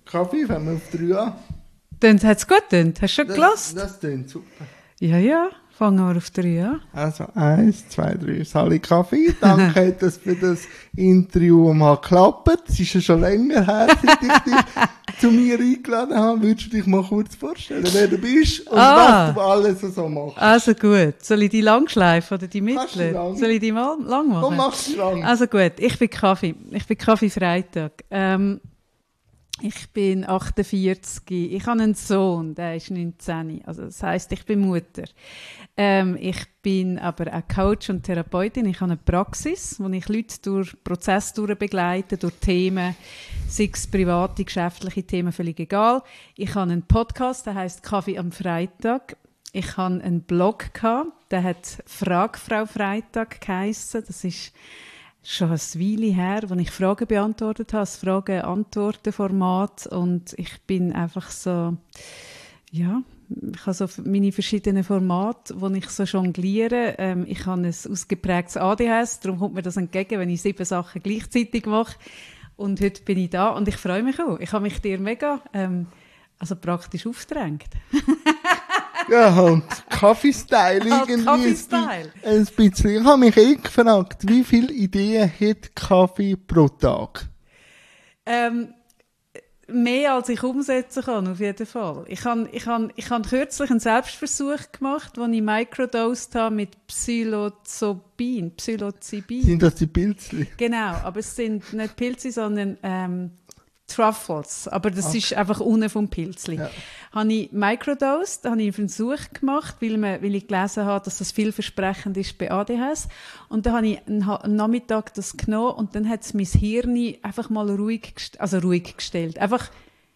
Kaffee, fangen wir auf 3 an. Hat es gut getönt? Hast du schon gelassen? Das tönt super. Ja, fangen wir auf 3 an. Also 1, 2, 3, Sally Kaffee. Danke, dass für das Interview mal geklappt. Es ist ja schon länger her, seit ich dich zu mir eingeladen habe. Würdest du dich mal kurz vorstellen, wer du bist und was du alles so machst? Also gut. Soll ich die lang schleifen oder die Kannst du mittlere? lang. Soll ich die mal lang machen? Komm, machst du lang. Also gut, ich bin Kaffee. Ich bin Kaffee Freitag. Ich bin 48. Ich habe einen Sohn, der ist 19. Also das heisst, ich bin Mutter. Ich bin aber auch Coach und Therapeutin. Ich habe eine Praxis, wo ich Leute durch Prozesse begleite, durch Themen, sei es private, geschäftliche Themen, völlig egal. Ich habe einen Podcast, der heisst Kaffee am Freitag. Ich hatte einen Blog, der hat «Frag Frau Freitag» geheissen. Das ist schon eine Weile her, wo ich Fragen beantwortet habe, das Fragen-Antworten-Format. Und ich bin einfach so, ja, ich habe so meine verschiedenen Formate, wo ich so jongliere. Ich habe ein ausgeprägtes ADHS, darum kommt mir das entgegen, wenn ich 7 Sachen gleichzeitig mache. Und heute bin ich da und ich freue mich auch. Ich habe mich dir mega praktisch aufgedrängt. Ja, und Kaffee-Style irgendwie. Kaffee-Style. Ein bisschen. Ich habe mich gefragt, wie viele Ideen hat Kaffee pro Tag? Mehr als ich umsetzen kann, auf jeden Fall. Ich habe kürzlich einen Selbstversuch gemacht, wo ich microdosed habe mit Psilocybin. Sind das die Pilzli? Genau, aber es sind nicht Pilze, sondern Truffles. Aber das ist einfach unten vom Pilzli. Ja. Habe ich microdosed, habe ich einen Versuch gemacht, weil ich gelesen habe, dass das vielversprechend ist bei ADHS. Und dann habe ich einen Nachmittag das genommen und dann hat es mein Hirn einfach mal ruhig gestellt. Einfach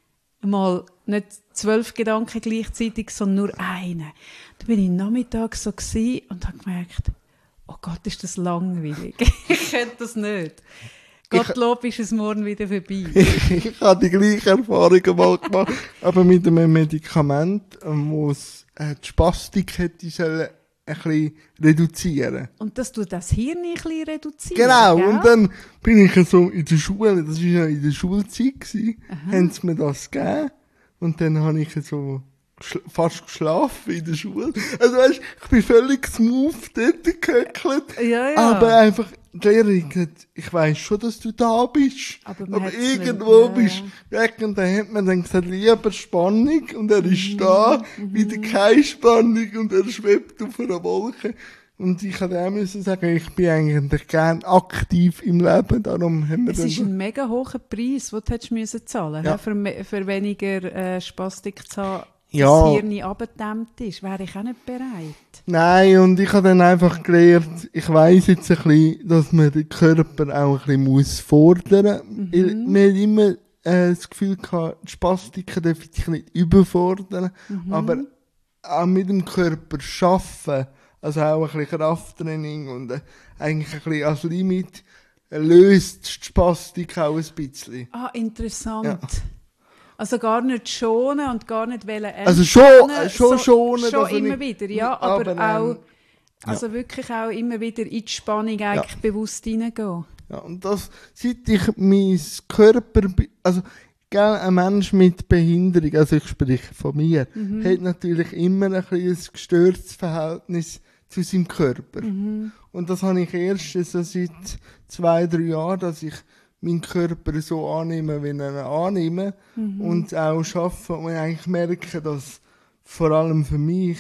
mal nicht 12 Gedanken gleichzeitig, sondern nur einen. Dann bin ich am Nachmittag so gewesen und habe gemerkt, oh Gott, ist das langweilig. Ich könnte das nicht. Gottlob ist es morgen wieder vorbei. Ich habe die gleiche Erfahrung mal gemacht, aber mit einem Medikament, wo es die Spastik hätte sollen ein bisschen reduzieren. Und das tut das Hirn ein bisschen reduzieren. Genau, gell? und dann bin ich so in der Schule, das war ja in der Schulzeit, haben sie mir das gegeben und dann habe ich so fast geschlafen in der Schule. Also weißt, ich bin völlig smooth dort gehöckelt, ja. aber einfach die Lehrerin hat, ich weiss schon, dass du da bist, aber irgendwo bist du weg und dann hat man dann gesagt, lieber Spannung und er ist da, wieder keine Spannung und er schwebt auf einer Wolke. Und ich musste auch müssen sagen, ich bin eigentlich gerne aktiv im Leben, darum haben wir es ist ein mega hoher Preis, den du hättest müssen zahlen, ja. Für weniger Spastik zu haben. Ja. Das Hirn abgedämmt ist, wäre ich auch nicht bereit. Nein, und ich habe dann einfach gelernt, ich weiss jetzt ein bisschen, dass man den Körper auch ein bisschen fordern muss. Man hat immer das Gefühl gehabt, die Spastiken dürfen dich nicht überfordern, aber auch mit dem Körper arbeiten, also auch ein bisschen Krafttraining und eigentlich ein bisschen als Limit, löst die Spastik auch ein bisschen. Ah, interessant. Ja. Also gar nicht schonen und gar nicht wollen essen. Also schon schonen. Schon immer wieder, ja. Aber auch, also wirklich auch immer wieder in die Spannung eigentlich bewusst hineingehen. Ja, und das, seit ich mein Körper, also, ein Mensch mit Behinderung, also ich spreche von mir, hat natürlich immer ein gestörtes Verhältnis zu seinem Körper. Und das habe ich erst so seit 2-3 Jahren, dass ich meinen Körper so annehmen, wie ich ihn annehme und auch arbeiten und eigentlich merke, dass vor allem für mich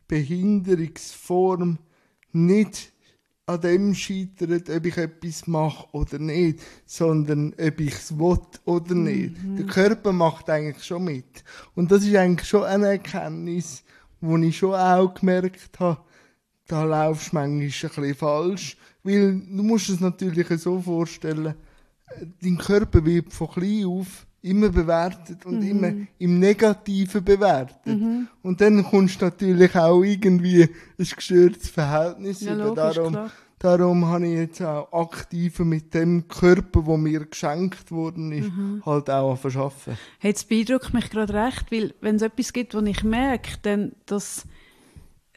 Behinderungsform nicht an dem scheitert, ob ich etwas mache oder nicht, sondern ob ich es will oder nicht. Der Körper macht eigentlich schon mit. Und das ist eigentlich schon eine Erkenntnis, wo ich schon auch gemerkt habe, da laufst du manchmal ein bisschen falsch, weil du musst es natürlich so vorstellen, dein Körper wird von klein auf immer bewertet und immer im Negativen bewertet. Und dann kommst du natürlich auch irgendwie ein gestörtes Verhältnis über. Darum habe ich jetzt auch aktiver mit dem Körper, der mir geschenkt worden ist, halt auch arbeiten. Hey, das beeindruckt mich gerade recht, weil wenn es etwas gibt, was ich merke, dann dass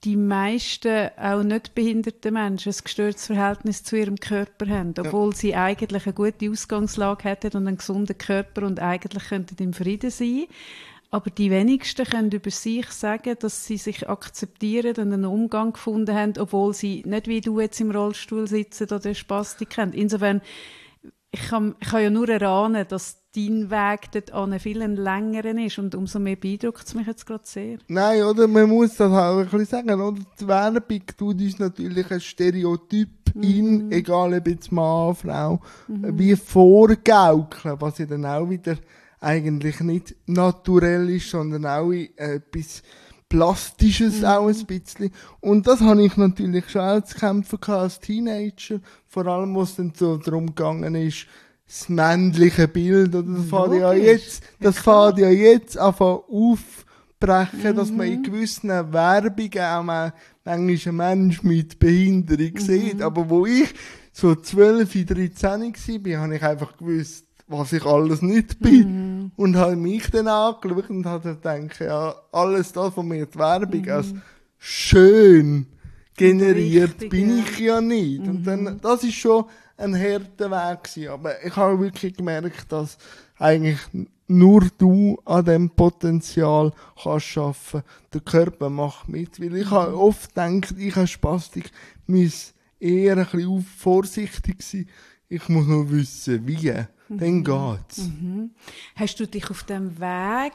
die meisten auch nicht behinderten Menschen ein gestörtes Verhältnis zu ihrem Körper haben, obwohl sie eigentlich eine gute Ausgangslage hätten und einen gesunden Körper und eigentlich könnten im Frieden sein. Aber die wenigsten können über sich sagen, dass sie sich akzeptieren und einen Umgang gefunden haben, obwohl sie nicht wie du jetzt im Rollstuhl sitzen oder Spastik haben. Insofern, ich kann ja nur erahnen, dass dein Weg dort an einen viel längeren ist und umso mehr beeindruckt es mich jetzt gerade sehr. Nein, oder? Man muss das auch ein bisschen sagen, oder? Die Werbung tut uns natürlich ein Stereotyp egal ob jetzt Mann, Frau, wie vorgaukeln, was ja dann auch wieder eigentlich nicht naturell ist, sondern auch etwas Plastisches auch ein bisschen. Und das habe ich natürlich schon auch zu kämpfen gehabt als Teenager. Vor allem, wo es dann so darum gegangen ist, das männliche Bild, oder das fährt ja jetzt einfach aufbrechen, dass man in gewissen Werbungen auch mal manchmal einen Mensch mit Behinderung sieht. Aber wo ich so 12, 13 war, habe ich einfach gewusst, was ich alles nicht bin. Und habe mich dann angeschaut und habe gedacht, ja, alles das, was mir die Werbung als schön generiert, richtig, bin ich ja nicht. Und dann, das ist schon ein harter Weg gewesen. Aber ich habe wirklich gemerkt, dass eigentlich nur du an dem Potenzial kannst arbeiten. Der Körper macht mit. Weil ich habe oft gedacht, ich habe Spastik, muss eher ein bisschen vorsichtig sein. Ich muss nur wissen, wie. Dann geht's. Hast du dich auf dem Weg,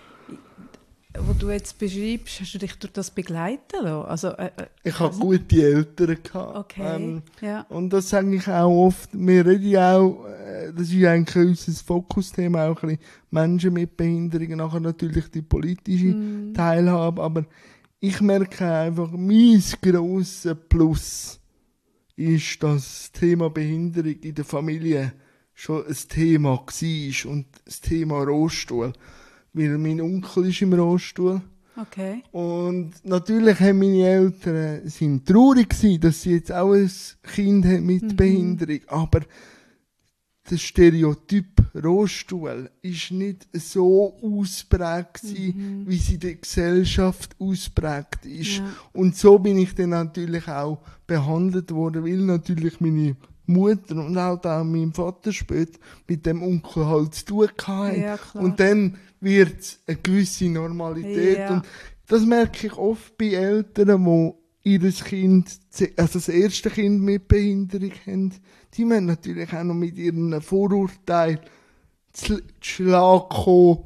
wo du jetzt beschreibst, hast du dich durch das begleiten lassen? Also, ich hatte gute Eltern gehabt. Okay, ja. Und das sage ich auch oft. Wir reden ja auch, das ist eigentlich unser Fokusthema, auch ein bisschen Menschen mit Behinderungen, nachher natürlich die politische Teilhabe. Aber ich merke einfach, mein grosser Plus ist, dass das Thema Behinderung in der Familie schon ein Thema war und das Thema Rollstuhl. Weil mein Onkel ist im Rollstuhl. Okay. Und natürlich haben meine Eltern sind traurig gewesen, dass sie jetzt auch ein Kind haben mit Behinderung. Aber der Stereotyp Rollstuhl ist nicht so ausprägt gewesen, wie sie in der Gesellschaft ausprägt ist. Ja. Und so bin ich dann natürlich auch behandelt worden, weil natürlich meine Mutter und auch mein Vater später mit dem Onkel halt zu tun hatten. Ja, klar. Und dann wird es eine gewisse Normalität. Ja. Und das merke ich oft bei Eltern, die ihr Kind, also das erste Kind mit Behinderung haben. Die müssen natürlich auch noch mit ihren Vorurteilen zu Schlag kommen,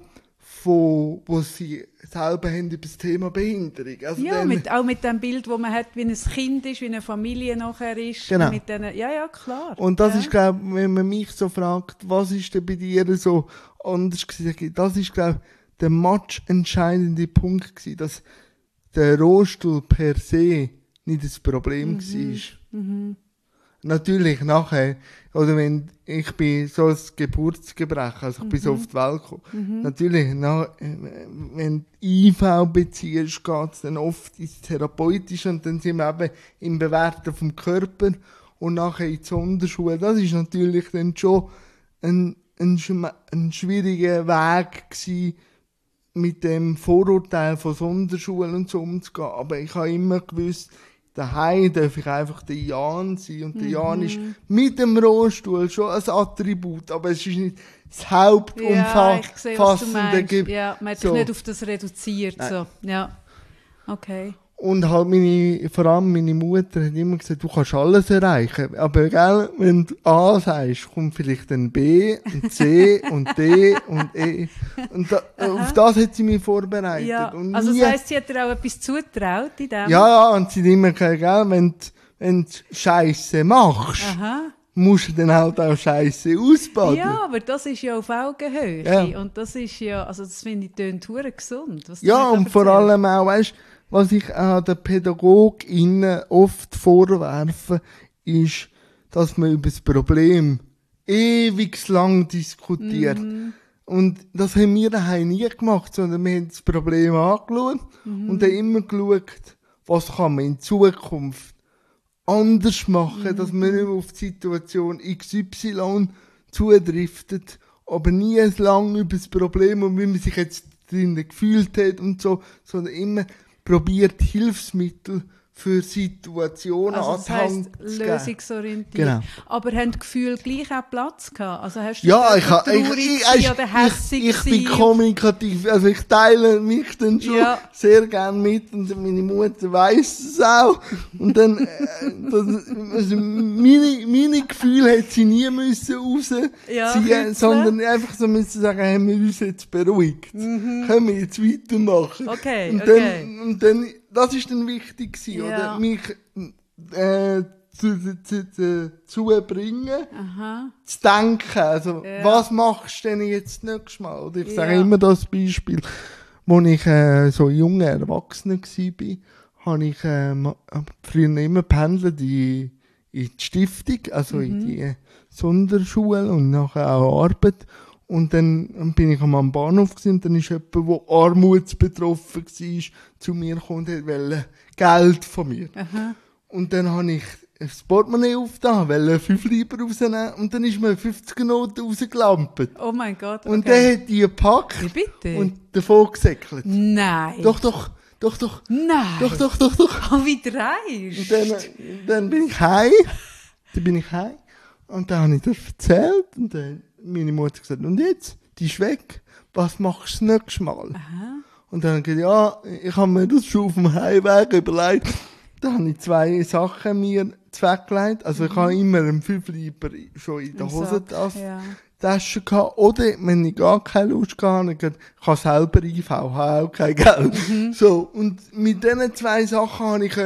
wo sie selber haben über das Thema Behinderung. Also Ja, auch mit dem Bild, das man hat, wie ein Kind ist, wie eine Familie nachher ist. Genau. Mit ja, klar. Und das ja. ist, glaube ich, wenn man mich so fragt, was ist denn bei dir so anders gewesen, das ist, glaube ich, der matchentscheidende Punkt gewesen, dass der Rollstuhl per se nicht das Problem war. Natürlich nachher, oder wenn ich bin so ein Geburtsgebrechen, also ich bin so auf die Welt gekommen. Natürlich, wenn du IV beziehst, geht es dann oft ins Therapeutische und dann sind wir eben im Bewerten vom Körper und nachher in die Sonderschule. Das ist natürlich dann schon ein schwieriger Weg gewesen, mit dem Vorurteil von Sonderschulen und so umzugehen. Aber ich habe immer gewusst, daheim darf ich einfach der Jan sein. Und der Jan ist mit dem Rollstuhl schon ein Attribut, aber es ist nicht das hauptumfassende Ja, man hat sich nicht auf das reduziert. So. Ja, okay. Und halt vor allem meine Mutter hat immer gesagt, du kannst alles erreichen. Aber gell, wenn du A sagst, kommt vielleicht ein B, ein C und D und E. Und auf das hat sie mich vorbereitet. Ja, und also das heisst, sie hat dir auch etwas zugetraut in dem? Ja, und sie hat immer gesagt, gell, wenn du Scheisse machst, musst du dann halt auch Scheisse ausbaden. Ja, aber das ist ja auf Augenhöhe. Ja. Und das ist ja, also das finde ich tönt verdammt gesund. Was du Ja, mir da und vor erzählst. allem auch, weißt, was ich an den PädagogInnen oft vorwerfe, ist, dass man über das Problem ewig lang diskutiert. Und das haben wir daheim nie gemacht, sondern wir haben das Problem angeschaut und dann immer geschaut, was kann man in Zukunft anders machen, dass man nicht mehr auf die Situation XY zudriftet, aber nie lang über das Problem und wie man sich jetzt drinnen gefühlt hat und so, sondern immer probiert, Hilfsmittel für Situationen Also das heisst, lösungsorientiert. Genau. Aber haben die Gefühle gleich auch Platz gehabt? Also hast du Ja, traurig oder hässig ich bin gewesen? kommunikativ, also ich teile mich dann schon Ja. sehr gern mit und meine Mutter weiss es auch. Und dann, also meine Gefühle hätte sie nie müssen rausziehen, Ja, sondern einfach so müssen sagen, haben wir uns jetzt beruhigt. Können wir jetzt weitermachen? Okay, und okay. Und dann, das ist dann wichtig gewesen, Ja. oder? Mich, zu bringen, zu denken, also Ja. was machst du denn jetzt nächstes Mal? Oder ich sage Ja. immer das Beispiel, als ich so junger Erwachsener war, habe ich früher immer pendelt in die Stiftung, also in die Sonderschule und nachher auch Arbeit. Und dann bin ich am Bahnhof gewesen, und dann ist jemand, der armutsbetroffen war, zu mir gekommen und wollte Geld von mir. Aha. Und dann habe ich das Portemonnaie aufgetan, wollte 5 Lieber rausnehmen und dann ist mir 50 Noten rausgelampt. Oh mein Gott, okay. Und der hat die gepackt Wie bitte? und davon gesäckelt. Nein. Doch. Nein. Doch. Oh, wie dreist. Und dann bin ich heim. Und dann habe ich das erzählt. Und dann meine Mutter gesagt, und jetzt? Die ist weg. Was machst du das nächste Mal? Aha. Und dann habe ich gesagt, ja, ich habe mir das schon auf dem Heimweg überlegt. Da habe ich 2 Sachen mir weggelegt. Also ich habe immer einen 5 Lieber schon in der Im Hosentasche. Sack, ja. Tasche gehabt. Oder, wenn ich gar keine Lust hatte, habe ich gesagt, ich kann selber IV, habe auch kein Geld. So. Und mit diesen 2 Sachen habe ich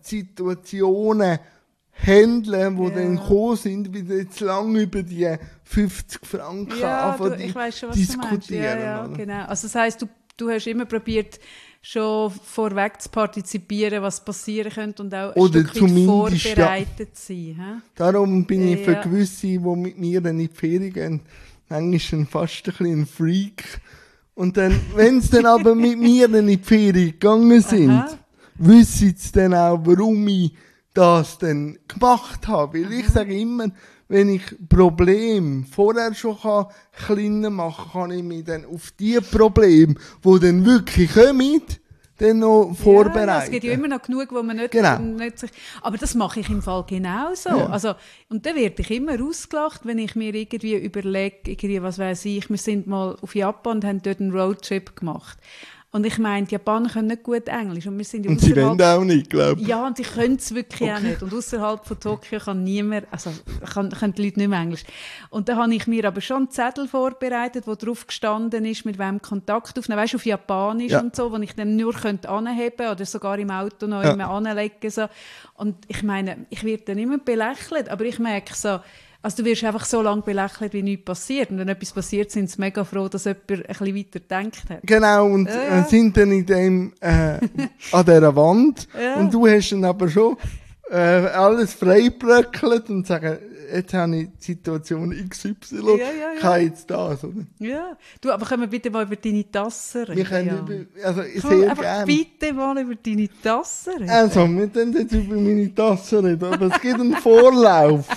Situationen handeln, die dann gekommen sind, wie jetzt lange über die 50 Franken Ja, ich weiss schon, was diskutieren. du meinst. Ja, oder? genau. Also das heisst, du hast immer probiert, schon vorweg zu partizipieren, was passieren könnte und auch ein Oder Stück weit zumindest, vorbereitet zu sein. He? Darum bin ich für Ja. gewisse, die mit mir dann in die Ferien gehen, manchmal fast ein bisschen ein Freak. Und dann, wenn sie dann aber mit mir dann in die Ferien gegangen sind, Aha. wissen sie dann auch, warum ich das dann gemacht habe. Weil ich sage immer, wenn ich Probleme vorher schon kleiner machen kann, ich mich dann auf die Probleme, die dann wirklich kommen, dann noch vorbereiten. Ja, es gibt ja immer noch genug, wo man nicht, Genau. nicht sich... Aber das mache ich im Fall genauso. Ja. Also, und dann werde ich immer ausgelacht, wenn ich mir irgendwie überlege, irgendwie, was weiss ich, wir sind mal auf Japan und haben dort einen Roadtrip gemacht. Und ich meine, die Japaner können nicht gut Englisch. Und wir sind ja Und sie ausserhalb- wollen auch nicht, glaube ich. Ja, und sie können es wirklich auch nicht. Und außerhalb von Tokio kann niemand, also können die Leute nicht mehr Englisch. Und da habe ich mir aber schon einen Zettel vorbereitet, wo drauf gestanden ist, mit wem Kontakt aufnehmen. Weißt du, auf Japanisch Ja. und so, wo ich dann nur anheben oder sogar im Auto noch Ja. immer anlegen. So. Und ich meine, ich werde dann immer belächelt, aber ich merke so, also du wirst einfach so lange belächelt, wie nichts passiert. Und wenn etwas passiert, sind sie mega froh, dass jemand ein bisschen weiter gedacht hat. Genau, und Ja. sind dann in dem, an dieser Wand. Ja. Und du hast dann aber schon alles freibröckelt und sagen, jetzt habe ich die Situation XY, Ja. ich habe jetzt das, oder? Ja. Du, aber können wir bitte mal über deine Tassen reden? Wir können Jan? also Komm, sehr einfach gerne. bitte mal über deine Tassen reden. Also, wir können jetzt über meine Tasse reden, aber es gibt einen Vorlauf.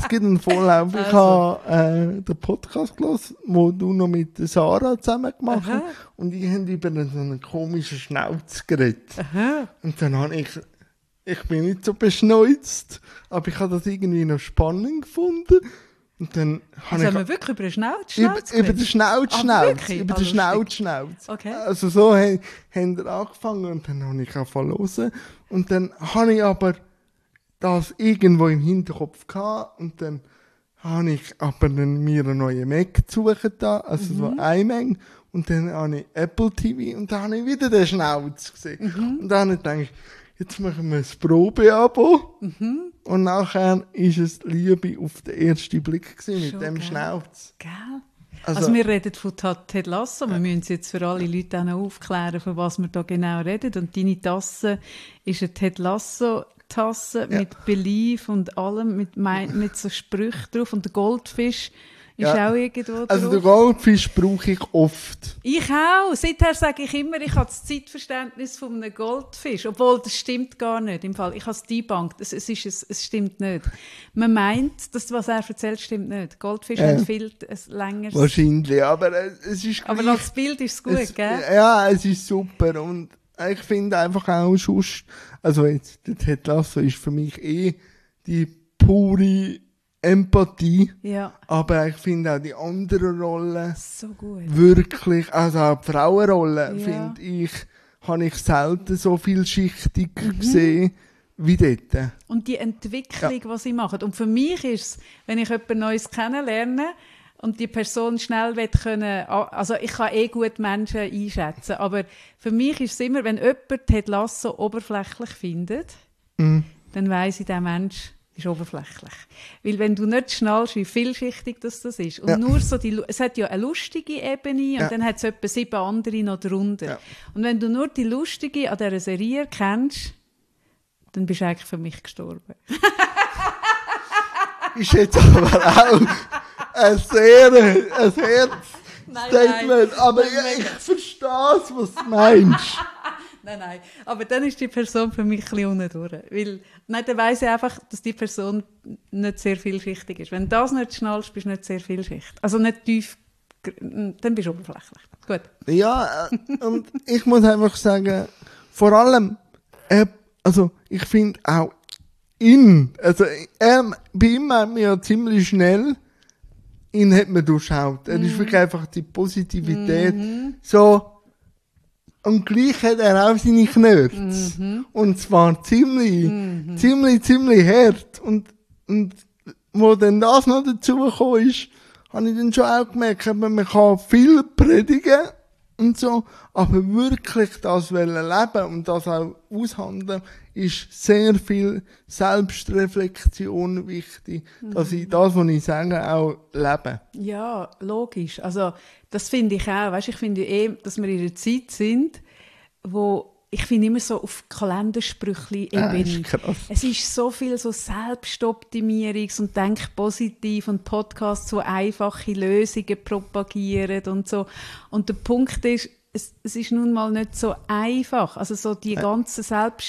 Ich Also. habe den Podcast gelesen, wo du noch mit der Sarah zusammen gemacht hast. Aha. Und ich habe über so einen komischen Schnauz geredet. Aha. Und dann habe ich bin nicht so beschneuzt, aber ich habe das irgendwie noch spannend gefunden. Und dann habe Also haben ich wir wirklich über den Schnauz über den geredet? Ah, Schnauz, wirklich? über Ah, den lustig. Schnauz. Okay. Also so haben wir angefangen und dann habe ich angefangen zu hören. Und dann habe ich aber das irgendwo im Hinterkopf gehabt und dann habe ich aber dann mir eine neue Mac gesucht da, also so iMac. Und dann habe ich Apple TV und dann habe ich wieder den Schnauz gesehen. Und dann habe ich gedacht, jetzt machen wir ein Probeabo. Und nachher ist es Liebe auf den ersten Blick gewesen, mit Schon, dem gell? Schnauz. Gell? Also wir reden von Ted Lasso. Wir müssen es jetzt für alle Leute auch noch aufklären, von was wir da genau reden. Und deine Tasse ist eine Ted Lasso-Tasse mit Belief und allem, mit so Sprüchen drauf. Und der Goldfisch ist Ja. auch irgendwo drauf. Also den Goldfisch brauche ich oft. Ich auch. Seither sage ich immer, ich habe das Zeitverständnis von einem Goldfisch. Obwohl, das stimmt gar nicht. Im Fall, ich habe es debunked. Es stimmt nicht. Man meint, dass was er erzählt, stimmt nicht. Goldfisch hat viel ein längeres... Wahrscheinlich, aber es ist Aber gleich, als Bild ist es gut, es, gell? Ja, es ist super und Ich finde einfach auch sonst, also jetzt, der Ted Lasso ist für mich die pure Empathie. Ja. Aber ich finde auch die anderen Rollen So gut. wirklich, also auch die Frauenrolle, Ja. finde ich, habe ich selten so vielschichtig gesehen wie dort. Und die Entwicklung, die sie machen. Und für mich ist es, wenn ich jemand Neues kennenlerne und die Person schnell können, also ich kann gut Menschen einschätzen, aber für mich ist es immer, wenn jemand Ted Lasso oberflächlich findet, dann weiss ich, der Mensch ist oberflächlich. Weil wenn du nicht schnallst, wie vielschichtig das ist, und nur so es hat ja eine lustige Ebene und dann hat es etwa 7 andere noch drunter. Ja. Und wenn du nur die lustige an dieser Serie kennst, dann bist du eigentlich für mich gestorben. Ist jetzt aber auch ein Statement. Aber ich verstehe es, was du meinst. Nein. Aber dann ist die Person für mich ein bisschen unten durch. Weil, dann weiss ich einfach, dass die Person nicht sehr vielschichtig ist. Wenn du das nicht schnallst, bist du nicht sehr vielschichtig. Also nicht tief, dann bist du oberflächlich. Gut. Ja, und ich muss einfach sagen, vor allem, also ich finde auch bei ihm hat man ja ziemlich schnell, ihn hat man durchschaut. Er ist wirklich einfach die Positivität. So, und gleich hat er auch seine Knörz. Und zwar ziemlich hart. Und wo dann das noch dazu gekommen ist, habe ich dann schon auch gemerkt, man kann viel predigen und so, aber wirklich das leben und das auch aushandeln, ist sehr viel Selbstreflexion wichtig, dass ich das, was ich sage, auch lebe. Ja, logisch. Also, das finde ich auch. Weißt, ich finde dass wir in einer Zeit sind, wo ich finde immer so auf Kalendersprüchli-Ebene. Es ist so viel so Selbstoptimierungs- und Denkpositiv und Podcasts, so einfache Lösungen propagieren und so. Und der Punkt ist, es ist nun mal nicht so einfach. Also so die ganze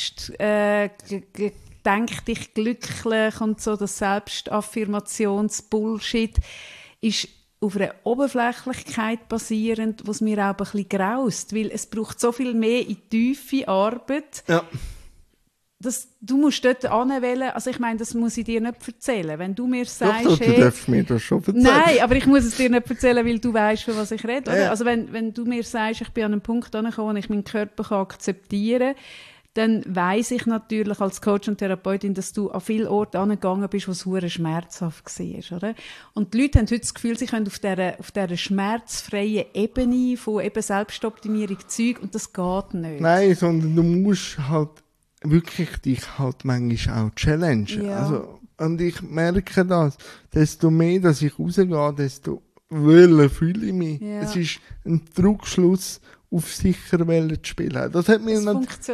denk dich glücklich und so, das Selbstaffirmations-Bullshit ist auf einer Oberflächlichkeit basierend, was mir auch ein bisschen graust, weil es braucht so viel mehr in tiefe Arbeit. Ja. Du musst dort anwählen, also ich meine, das muss ich dir nicht erzählen. Wenn du mir sagst, doch, du darfst mir das schon erzählen. Nein, aber ich muss es dir nicht erzählen, weil du weißt, von was ich rede. Oder? Ja. Also wenn du mir sagst, ich bin an einem Punkt angekommen, wo ich meinen Körper akzeptieren kann, dann weiss ich natürlich als Coach und Therapeutin, dass du an viele Orte angegangen bist, wo es verdammt schmerzhaft war. Oder? Und die Leute haben heute das Gefühl, sie können auf dieser schmerzfreien Ebene von eben Selbstoptimierung Zeug, und das geht nicht. Nein, sondern du musst halt wirklich dich halt manchmal auch challengen. Ja. Also, und ich merke das, desto mehr, dass ich rausgehe, desto wohler fühle ich mich. Ja. Es ist ein Druckschluss, auf sicher zu spielen. Das hat mir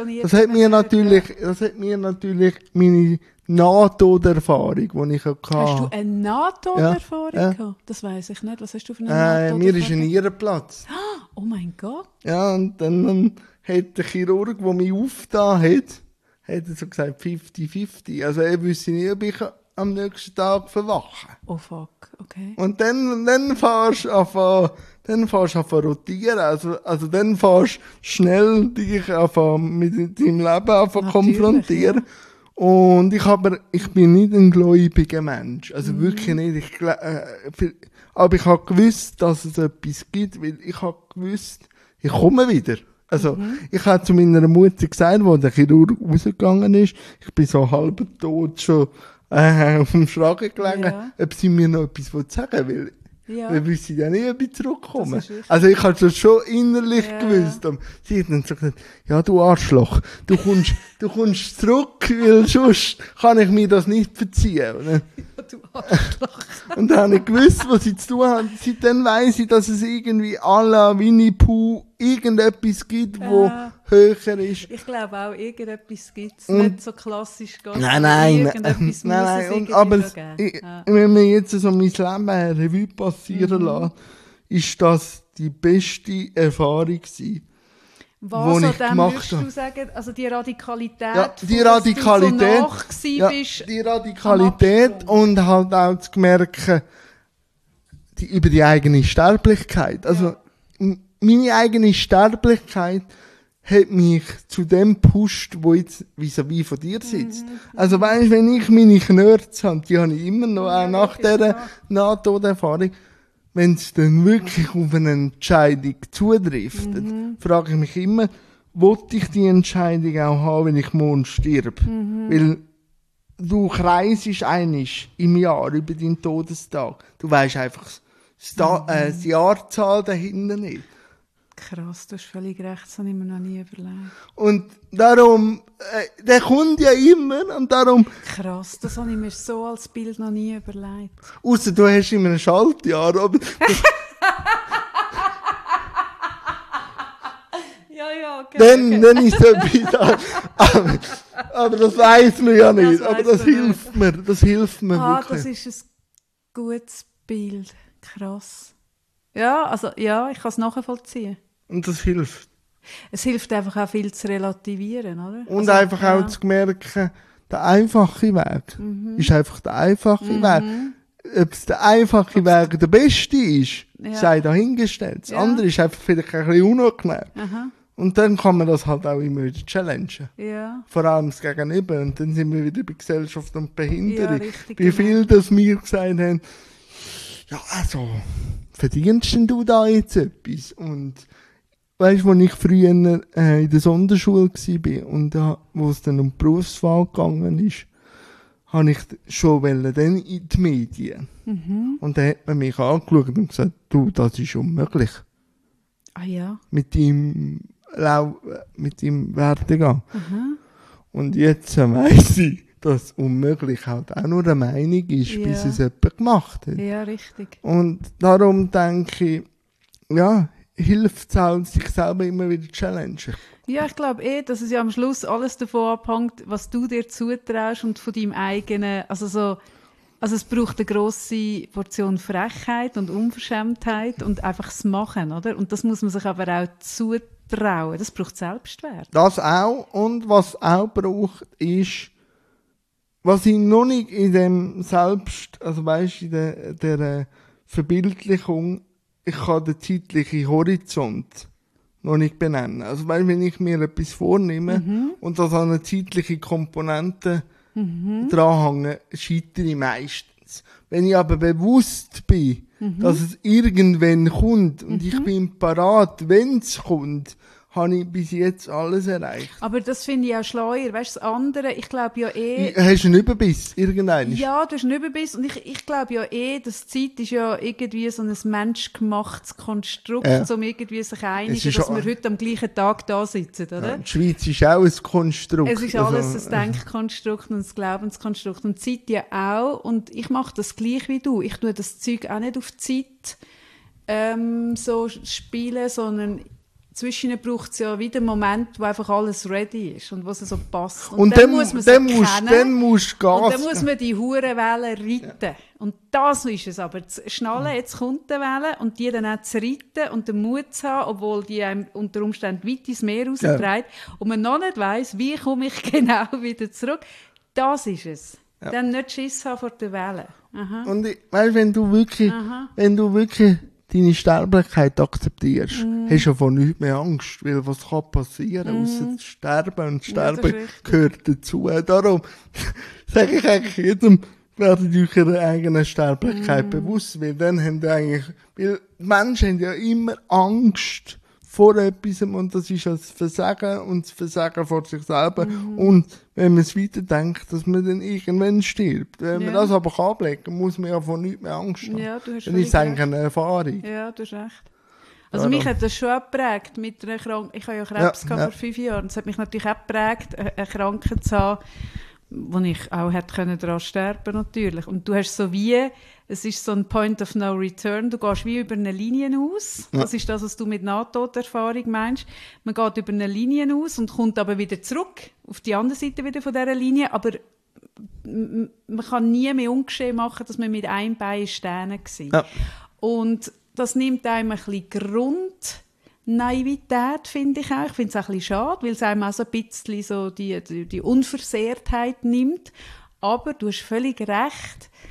natürlich meine Nahtoderfahrung, die ich hatte. Hast du eine Nahtoderfahrung gehabt? Das weiss ich nicht. Was hast du für eine Nahtoderfahrung? Mir ist ein Nierenplatz. Oh mein Gott. Ja, und dann hat der Chirurg, der mich aufgetan hat so gesagt 50-50. Also er wüsste nicht, ob ich am nächsten Tag verwache. Oh fuck, okay. Und dann fährst du an rotieren. Also dann fährst du schnell dich mit deinem Leben konfrontieren. Ja. Und ich bin nicht ein gläubiger Mensch. Also wirklich nicht. Aber ich habe gewusst, dass es etwas gibt, weil ich habe gewusst, ich komme wieder. Also, ich habe zu meiner Mutter gesagt, wo der Chirurg rausgegangen ist, ich bin so halb tot schon auf dem Schragen gelegen, ob sie mir noch etwas sagen will. Ja. Wir wissen ja nicht, ob ich zurückkomme. Also ich habe das schon innerlich gewusst. Und sie hat dann so gesagt, ja du Arschloch, du kommst zurück, weil sonst kann ich mir das nicht verziehen. Ja, du Arschloch. Und dann habe ich gewusst, was sie zu tun haben. Seitdem weiss ich, dass es irgendwie à la Winnie Pooh irgendetwas gibt, wo höher ist. Ich glaube auch, irgendetwas gibt es. Nicht so klassisch. Nein. Aber wenn man jetzt so mein Leben Revue passieren lässt, ist das die beste Erfahrung gewesen. Was an dem würdest du sagen? Also die Radikalität, ja, die Radikalität, die Radikalität und halt auch zu merken, über die eigene Sterblichkeit. Also meine eigene Sterblichkeit hat mich zu dem gepusht, wo jetzt vis-à-vis von dir sitzt. Also weisst, wenn ich meine Knörze habe, die habe ich immer noch, auch nach dieser Nahtoderfahrung, wenn es dann wirklich auf eine Entscheidung zutrifft, frage ich mich immer, wollte ich die Entscheidung auch haben, wenn ich morgen stirb? Weil du kreisest einisch im Jahr über deinen Todestag. Du weisst einfach die Jahrzahl dahinter nicht. Krass, du hast völlig recht, das habe ich mir noch nie überlegt. Und darum, der kommt ja immer und darum... Krass, das habe ich mir so als Bild noch nie überlegt. Ausser du hast immer ein Schaltjahr, aber... ja, okay. Dann ist es etwas... aber das weiss man ja nicht. Aber das hilft mir. Das hilft mir wirklich. Das ist ein gutes Bild. Krass. Ja, also ja, ich kann es nachvollziehen. Und das hilft. Es hilft einfach auch viel zu relativieren, oder? Und also, einfach auch zu merken, der einfache Weg ist einfach der einfache Weg. Ob es der einfache Weg der beste ist, sei dahingestellt. Das andere ist einfach vielleicht ein bisschen unangenehm. Und dann kann man das halt auch immer wieder challengen. Ja. Vor allem das Gegenüber. Und dann sind wir wieder bei Gesellschaft und Behinderung. Ja, richtig, wie viel das wir gesagt haben, ja, also, verdienst denn du da jetzt etwas? Und weißt du, als ich früher in der Sonderschule war und wo es dann um die Berufswahl gegangen ist, habe ich schon dann in die Medien. Und dann hat man mich angeschaut und gesagt, du, das ist unmöglich. Ah ja? Mit deinem Werdegang. Und jetzt weiss ich, dass unmöglich halt auch nur eine Meinung ist, bis es jemand gemacht hat. Ja, richtig. Und darum denke ich, ja, hilft es halt, sich selber immer wieder zu challengen. Ja, ich glaube dass es ja am Schluss alles davon abhängt, was du dir zutraust und von deinem eigenen, also es braucht eine grosse Portion Frechheit und Unverschämtheit und einfach das Machen, oder? Und das muss man sich aber auch zutrauen. Das braucht Selbstwert. Das auch. Und was auch braucht, ist, was ich noch nicht in dem Selbst, also weisst, in der Verbildlichung, ich kann den zeitlichen Horizont noch nicht benennen. Also weil wenn ich mir etwas vornehme und das an eine zeitliche Komponente dranhänge, scheitere ich meistens. Wenn ich aber bewusst bin, dass es irgendwann kommt und ich bin parat, wenn es kommt, habe ich bis jetzt alles erreicht. Aber das finde ich auch schleuer. Weißt du, das andere, ich glaube ja Hast du einen Überbiss, irgendeinen? Ja, du hast einen Überbiss. Und ich glaube ja dass Zeit ist ja irgendwie so ein menschgemachtes Konstrukt, um irgendwie sich einigen, dass wir heute am gleichen Tag da sitzen, oder? Ja, die Schweiz ist auch ein Konstrukt. Es ist alles ein Denkkonstrukt und ein Glaubenskonstrukt. Und Zeit ja auch. Und ich mache das gleich wie du. Ich tue das Zeug auch nicht auf Zeit so spielen, sondern zwischen braucht es ja wieder einen Moment, wo einfach alles ready ist und wo es so passt. Und dann muss man es erkennen. Dann musst du und dann muss man die Hurenwelle reiten. Und das ist es aber. Zu schnallen, jetzt kommt die Welle und die dann auch zu reiten und den Mut zu haben, obwohl die einem unter Umständen weit ins Meer raustreibt und man noch nicht weiss, wie komme ich genau wieder zurück. Das ist es. Ja. Dann nicht Schiss haben vor der Welle. Aha. Und weißt, wenn du wirklich deine Sterblichkeit akzeptierst, hast du ja von nichts mehr Angst, weil was kann passieren, ausser zu sterben, und Sterben gehört dazu. Darum sage ich eigentlich jedem, werdet euch ihrer eigenen Sterblichkeit bewusst, weil dann haben die eigentlich, weil Menschen haben ja immer Angst vor etwas und das ist das Versagen und das Versagen vor sich selber. Und wenn man es weiterdenkt, dass man dann irgendwann stirbt. Wenn man das aber ablegen kann, muss man ja von nichts mehr Angst haben. Ja, du hast dann ist es eigentlich eine Erfahrung. Ja, du hast recht. Also mich hat das schon geprägt mit einer Krankheit. Ich habe ja Krebs gehabt vor 5 Jahren. Es hat mich natürlich auch geprägt, eine Krankheit zu haben, wo ich auch hätte daran sterben natürlich. Und du hast so wie, es ist so ein Point of No Return, du gehst wie über eine Linie aus. Ja. Das ist das, was du mit Nahtoderfahrung meinst. Man geht über eine Linie aus und kommt aber wieder zurück, auf die andere Seite wieder von dieser Linie, aber man kann nie mehr ungeschehen machen, dass man mit einem Bein stehen war. Ja. Und das nimmt einem ein bisschen Grundnaivität, finde ich auch. Ich finde es auch ein bisschen schade, weil es einem auch so ein bisschen so die Unversehrtheit nimmt. Aber du hast völlig recht.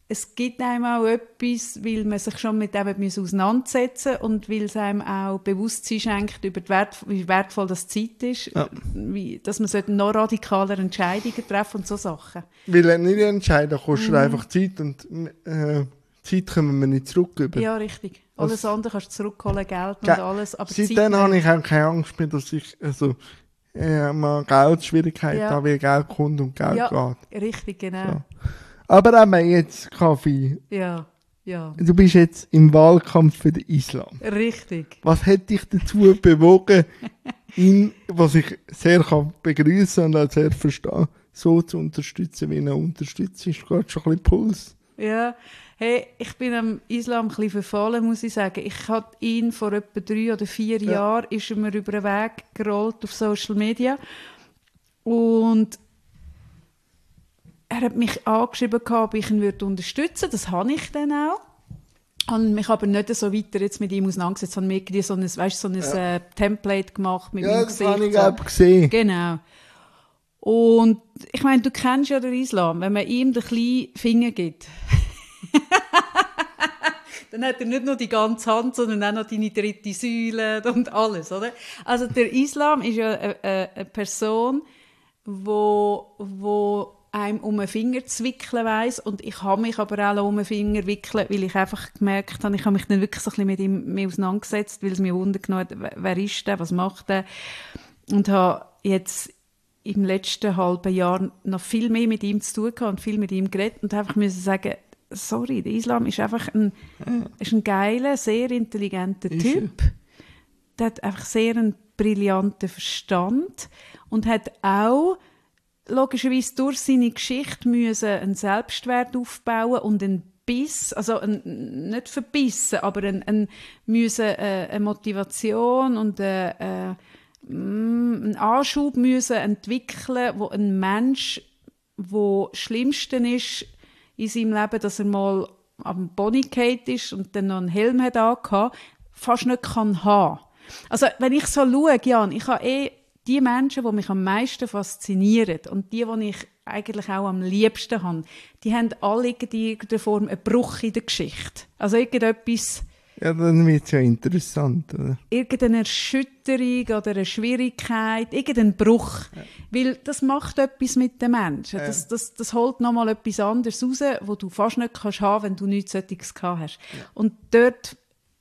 es gibt einem auch etwas, weil man sich schon mit dem auseinandersetzen muss und weil es einem auch Bewusstsein schenkt, über wie wertvoll das Zeit ist, dass man noch radikaler Entscheidungen treffen und so Sachen. Weil er nicht entscheiden kostet einfach Zeit und Zeit kommen wir nicht zurück über. Ja, richtig. Alles andere kannst du zurückholen, Geld und alles. Aber seitdem habe ich auch keine Angst mehr, dass ich mal Geldschwierigkeiten habe, weil Geld kommt und Geld geht. Ja, richtig, genau. So. Aber eben jetzt, Kaffee. Ja. Du bist jetzt im Wahlkampf für den Islam. Richtig. Was hat dich dazu bewogen, ihn, was ich sehr begrüßen und auch sehr verstehen, so zu unterstützen, wie er unterstützt? Ist gerade schon ein bisschen Puls. Ja, hey, ich bin am Islam ein bisschen verfallen, muss ich sagen. Ich hatte ihn vor etwa 3 oder 4 Jahren, ist er mir über den Weg gerollt auf Social Media. Und er hat mich angeschrieben, ob ich ihn unterstützen würde. Das habe ich dann auch. Habe mich aber nicht so weiter jetzt mit ihm auseinandergesetzt. Habe mir so ein Template gemacht mit meinem Gesicht. Ja, das habe ich gesehen. Genau. Und ich meine, du kennst ja den Islam. Wenn man ihm den kleinen Finger gibt, dann hat er nicht nur die ganze Hand, sondern auch noch deine 3. Säule und alles, oder? Also der Islam ist ja eine Person, wo einem um den Finger zu wickeln weiss. Und ich habe mich aber auch um den Finger wickeln, weil ich einfach gemerkt habe, ich habe mich dann wirklich so ein bisschen mit ihm mehr auseinandergesetzt, weil es mir wundern hat, wer ist der, was macht der? Und habe jetzt im letzten halben Jahr noch viel mehr mit ihm zu tun gehabt und viel mit ihm geredet und einfach müssen sagen, sorry, der Islam ist einfach ein geiler, sehr intelligenter Typ. Der hat einfach sehr einen brillanten Verstand und hat auch logischerweise durch seine Geschichte müssen einen Selbstwert aufbauen und einen Biss, also nicht verbissen, aber eine Motivation und einen Anschub müssen entwickeln, wo ein Mensch, wo das Schlimmste ist in seinem Leben, dass er mal am Pony gefallen ist und dann noch einen Helm hat angehabt, fast nicht kann haben. Also wenn ich so schaue, Jan, ich habe die Menschen, die mich am meisten faszinieren und die ich eigentlich auch am liebsten habe, die haben alle in irgendeiner Form einen Bruch in der Geschichte. Also irgendetwas. Ja, dann wird es ja interessant, oder? Irgendeine Erschütterung oder eine Schwierigkeit, irgendein Bruch. Ja. Weil das macht etwas mit den Menschen. Ja. Das holt nochmal etwas anderes raus, was du fast nicht kannst haben, wenn du nichts solches gehabt hast. Ja. Und dort,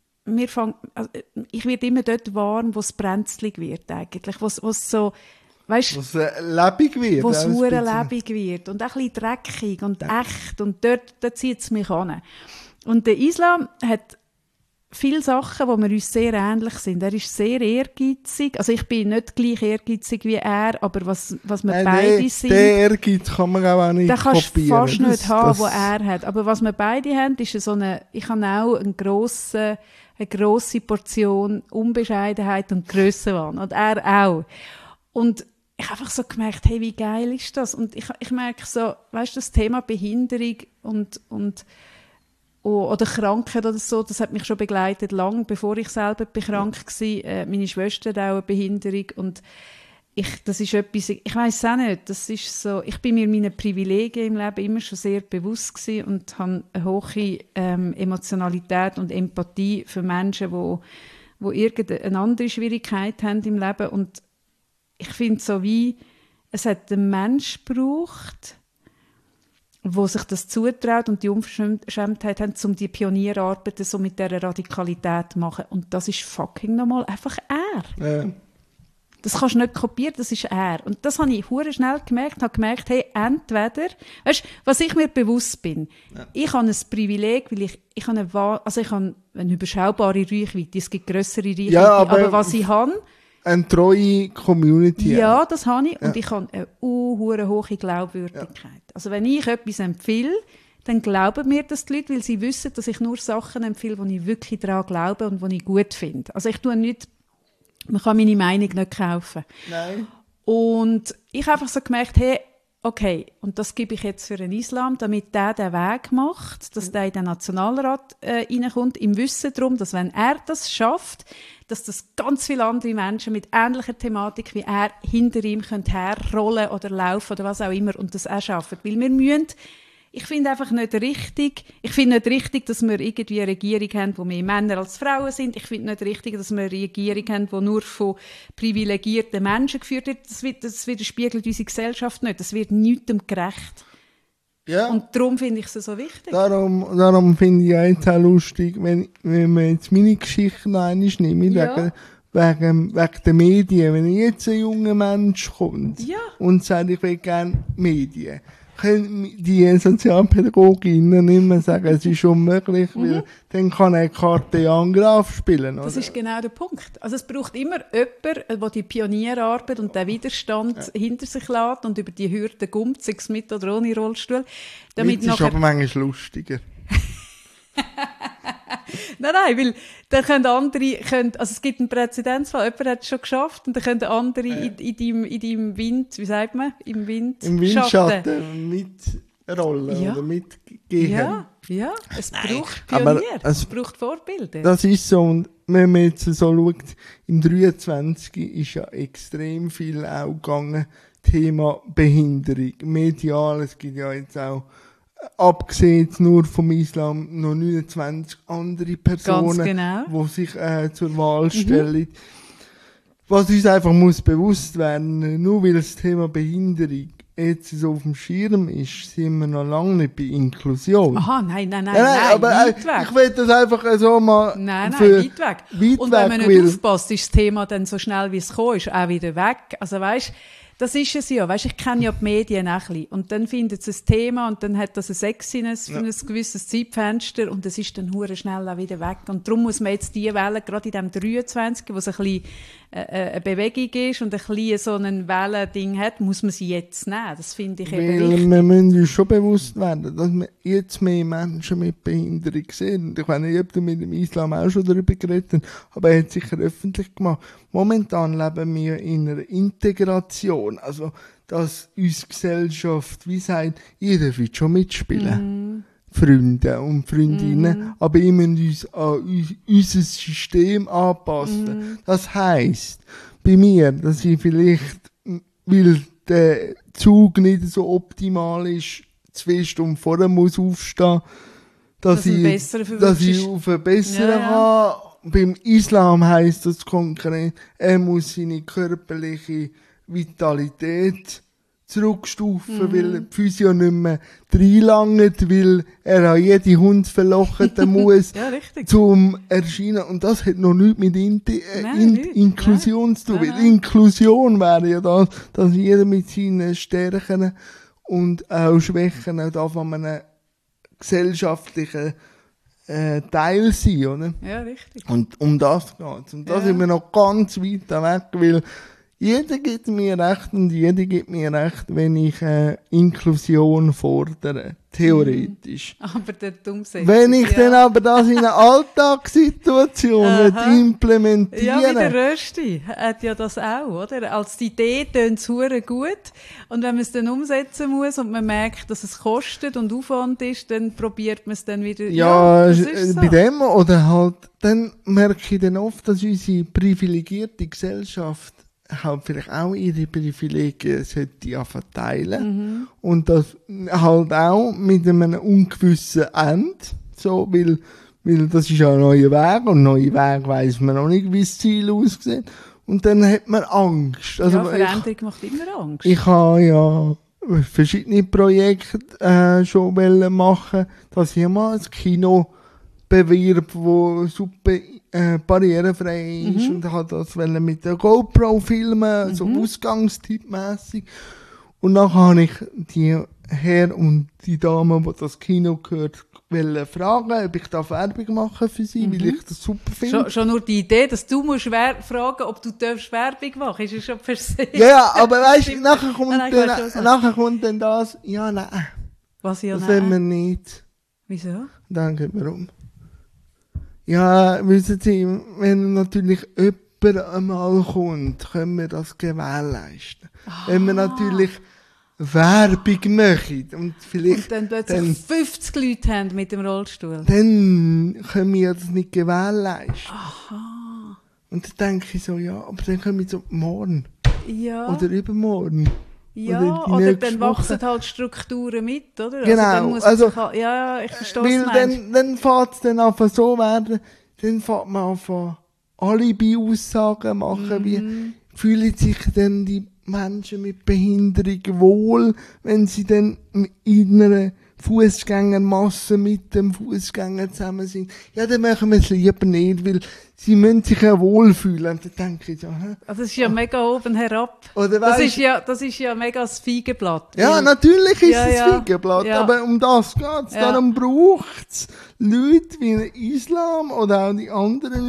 ich werde immer dort warm, wo es brenzlig wird eigentlich. Wo es so, weißt, was lebendig wird. Wo es lebendig wird. Und auch ein bisschen dreckig und echt. Und dort zieht es mich an. Und der Islam hat viele Sachen, wo wir uns sehr ähnlich sind. Er ist sehr ehrgeizig. Also ich bin nicht gleich ehrgeizig wie er, aber was wir beide sind... Den Ehrgeiz kann man auch nicht kopieren. Den kannst du fast nicht haben, was er hat. Aber was wir beide haben, ist ich habe auch eine grosse Portion Unbescheidenheit und Grössenwahn. Und er auch. Und ich habe einfach so gemerkt, hey, wie geil ist das? Und ich merke so, weißt du, das Thema Behinderung oder Krankheit oder so, das hat mich schon begleitet, lange bevor ich selber krank war. Meine Schwester hat auch eine Behinderung und das ist etwas, ich weiss auch nicht, das ist so, ich bin mir meiner Privilegien im Leben immer schon sehr bewusst gewesen und habe eine hohe Emotionalität und Empathie für Menschen, die irgendeine andere Schwierigkeit haben im Leben. Und ich finde so wie, es hat einen Mensch gebraucht, wo sich das zutraut und die Unverschämtheit haben, um die Pionierarbeit so mit dieser Radikalität zu machen. Und das ist fucking nochmal einfach er. Ja. Das kannst du nicht kopieren, das ist er. Und das habe ich hure schnell gemerkt, hey, entweder, weißt du, was ich mir bewusst bin, ich habe ein Privileg, weil ich habe eine überschaubare Reichweite, es gibt grössere Reichweite, ja, aber was ich habe, eine treue Community. Ja, das habe ich. Und ich habe eine hohe Glaubwürdigkeit. Ja. Also wenn ich etwas empfehle, dann glauben mir das die Leute, weil sie wissen, dass ich nur Sachen empfehle, die ich wirklich daran glaube und die ich gut finde. Also ich tue nicht, man kann meine Meinung nicht kaufen. Nein. Und ich habe einfach so gemerkt, hey, okay, und das gebe ich jetzt für den Islam, damit der den Weg macht, dass der in den Nationalrat reinkommt, im Wissen darum, dass wenn er das schafft, dass das ganz viele andere Menschen mit ähnlicher Thematik wie er hinter ihm herrollen oder laufen oder was auch immer und das auch schaffen. Weil wir müssen Ich finde einfach nicht richtig, dass wir irgendwie eine Regierung haben, wo mehr Männer als Frauen sind. Ich finde nicht richtig, dass wir eine Regierung haben, die nur von privilegierten Menschen geführt wird. Das widerspiegelt unsere Gesellschaft nicht. Das wird niemandem gerecht. Ja. Und darum finde ich es so wichtig. Darum finde ich auch jetzt auch lustig, wenn man jetzt meine Geschichte noch einmal nimmt, wegen den Medien. Wenn jetzt ein junger Mensch kommt und sagt, ich will gerne Medien, können die Sozialpädagoginnen nicht mehr sagen, es ist unmöglich, weil dann kann er Karte Jan Graf spielen. Oder? Das ist genau der Punkt. Also es braucht immer jemanden, der die Pionierarbeit und den Widerstand hinter sich lässt und über die Hürden kommt, sei es mit oder ohne Rollstuhl. Damit das ist aber manchmal lustiger. Nein, weil dann können andere, also es gibt einen Präzedenzfall, jemand hat es schon geschafft und dann können andere in deinem Wind, wie sagt man, im Windschatten mitrollen oder mitgehen. Ja, es braucht Pionier, es braucht Vorbilder. Das ist so, und wenn man jetzt so schaut, im 23 ist ja extrem viel auch gegangen, Thema Behinderung, medial, es gibt ja jetzt auch abgesehen nur vom Islam noch 29 andere Personen, die sich zur Wahl stellen. Was uns einfach muss bewusst werden, nur weil das Thema Behinderung jetzt so auf dem Schirm ist, sind wir noch lange nicht bei Inklusion. Aha, nein, aber weit weg. Ich will das einfach so mal... Nein, weit weg. Und wenn man nicht aufpasst, ist das Thema dann so schnell, wie es gekommen ist, auch wieder weg. Also weisst, das ist es ja. Weisst, ich kenne ja die Medien auch ein bisschen. Und dann findet es ein Thema und dann hat das eine Sexiness für ein gewisses Zeitfenster und es ist dann hure schnell auch wieder weg. Und darum muss man jetzt die Welle, gerade in dem 23, wo es ein bisschen eine Bewegung ist und ein bisschen so ein Wellending hat, muss man sie jetzt nehmen. Das finde ich eben wichtig. Wir müssen uns schon bewusst werden, dass wir jetzt mehr Menschen mit Behinderung sehen. Und ich weiß nicht, ob du mit dem Islam auch schon darüber geredet hast, aber er hat sicher öffentlich gemacht. Momentan leben wir in einer Integration. Also, dass unsere Gesellschaft, wie sagt, ihr dürft schon mitspielen. Freunde und Freundinnen. Aber ihr müsst uns an unser System anpassen. Das heisst, bei mir, dass ich vielleicht, weil der Zug nicht so optimal ist, 2 Stunden vorher muss aufstehen, dass ich auf einen besseren habe. Beim Islam heisst das konkret, er muss seine körperliche Vitalität zurückstufen, weil die Physio nicht mehr reinlangt, weil er an jede Hund verlochen muss, zum Erscheinen. Und das hat noch nichts mit Inklusion zu tun. Weil Inklusion wäre ja das, dass jeder mit seinen Stärken und auch Schwächen auch von einem gesellschaftlichen Teil sein, oder? Ja, richtig. Und um das geht's. Und da sind wir noch ganz weit weg, weil jeder gibt mir recht und jeder gibt mir recht, wenn ich Inklusion fordere. Theoretisch. Aber der Umsetzung. Wenn ich dann aber das in einer Alltagssituation implementiere. Ja, wie der Rösti hat ja das auch, oder? Als die Idee tönt es hure gut. Und wenn man es dann umsetzen muss und man merkt, dass es kostet und Aufwand ist, dann probiert man es dann wieder. Ja, das ist so. Bei dem oder halt, dann merke ich dann oft, dass unsere privilegierte Gesellschaft halt vielleicht auch ihre Privilegien sollte ja verteilen. Und das halt auch mit einem ungewissen Ende. So, weil das ist ja ein neuer Weg und neue Weg weiss man noch nicht, wie das Ziel aussieht. Und dann hat man Angst. Also Veränderung macht immer Angst. Ich habe ja verschiedene Projekte schon machen, dass ich mal ein Kino bewirb, wo super barrierefrei ist und hat das mit der GoPro filmen, so Ausgangstippmässig. Und dann habe ich die Herr und die Dame, die das Kino gehört, fragen, ob ich da Werbung machen für sie, weil ich das super finde. Schon nur die Idee, dass du musst fragen, ob du Werbung machen darfst, ist schon per se. Ja, aber weißt du, nachher kommt dann das, ja, nein. Was ja, das wollen wir nicht. Wieso? Dann gehen wir um. Ja, wissen Sie, wenn natürlich jemand einmal kommt, können wir das gewährleisten. Wenn wir natürlich Werbung machen und vielleicht... Und dann plötzlich 50 Leute haben mit dem Rollstuhl. Dann können wir das nicht gewährleisten. Aha. Und dann denke ich so, ja, aber dann können wir so morgen. Ja. Oder übermorgen. Ja, die oder nächste dann Woche. wachsen halt Strukturen mit, oder? Genau, dann muss man sich halt, ja, ich verstehe es. Weil dann fängt es dann einfach so werden, dann fängt man einfach Alibi-Aussagen machen, wie fühlen sich denn die Menschen mit Behinderung wohl, wenn sie dann in einer Fußgängermasse mit dem Fußgänger zusammen sind. Ja, dann machen wir es lieber nicht, weil sie müssen sich ja wohlfühlen. Und dann denke ich so, Also das ist ja mega oben herab. Oder Das weisst- ist ja mega das Feigenblatt. Ja, Weil- natürlich ist Ja, es ja. Feigenblatt, Ja. aber um das geht's. Ja. Darum braucht's Leute wie den Islam oder auch die anderen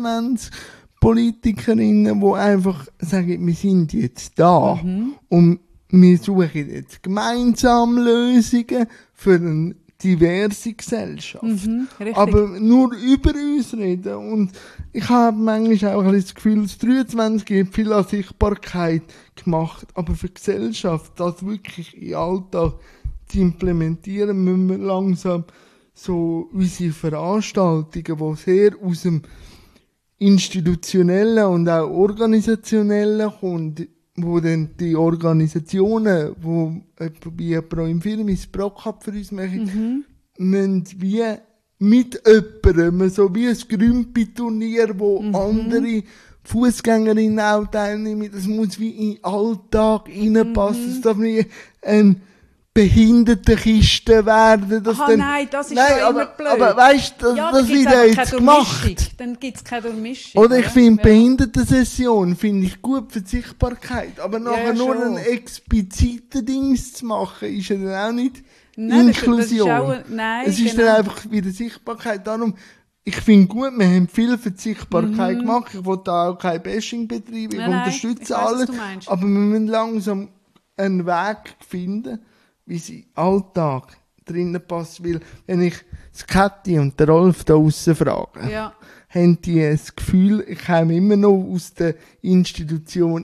29 Politikerinnen, die einfach sagen, wir sind jetzt da und wir suchen jetzt gemeinsam Lösungen für eine diverse Gesellschaft. richtig. Aber nur über uns reden. Und ich habe manchmal auch ein bisschen das Gefühl, das 23 hat viel an Sichtbarkeit gemacht. Aber für die Gesellschaft, das wirklich in den Alltag zu implementieren, müssen wir langsam so unsere Veranstaltungen, die sehr aus dem institutionellen und auch organisationellen kommen, wo dann die Organisationen, wo wie Pro Infirmis, ProCup für uns machen, müssen wie mit jemandem, so wie ein Grümpi-Turnier, wo andere Fußgängerinnen auch teilnehmen, das muss wie in den Alltag reinpassen. Es darf nicht ein Behindertenkiste werden. Dass Aha, nein, das ist ja immer blöd. Aber weißt du, Ja, das dann gibt's wird ja einfach jetzt keine gemacht. Durchmischung. Dann gibt es keine Durchmischung. Oder ich finde Ja. Behindertensession finde ich gut für die Sichtbarkeit, aber nachher ja, nur schon. ein expliziten Dings zu machen, ist ja dann auch nicht Nein, Inklusion. das ist auch, nein, es ist genau. dann einfach wieder Sichtbarkeit. Darum, ich finde gut, wir haben viel für die Sichtbarkeit gemacht. Ich will da auch kein Bashing betreiben, ich Nein, nein, unterstütze ich weiss, alles. was du meinst. Aber wir müssen langsam einen Weg finden, wie sie in den Alltag drinnen passt. Weil, wenn ich das Kathi und den Rolf da draussen frage, Ja. haben die das Gefühl, ich komme immer noch aus der Institution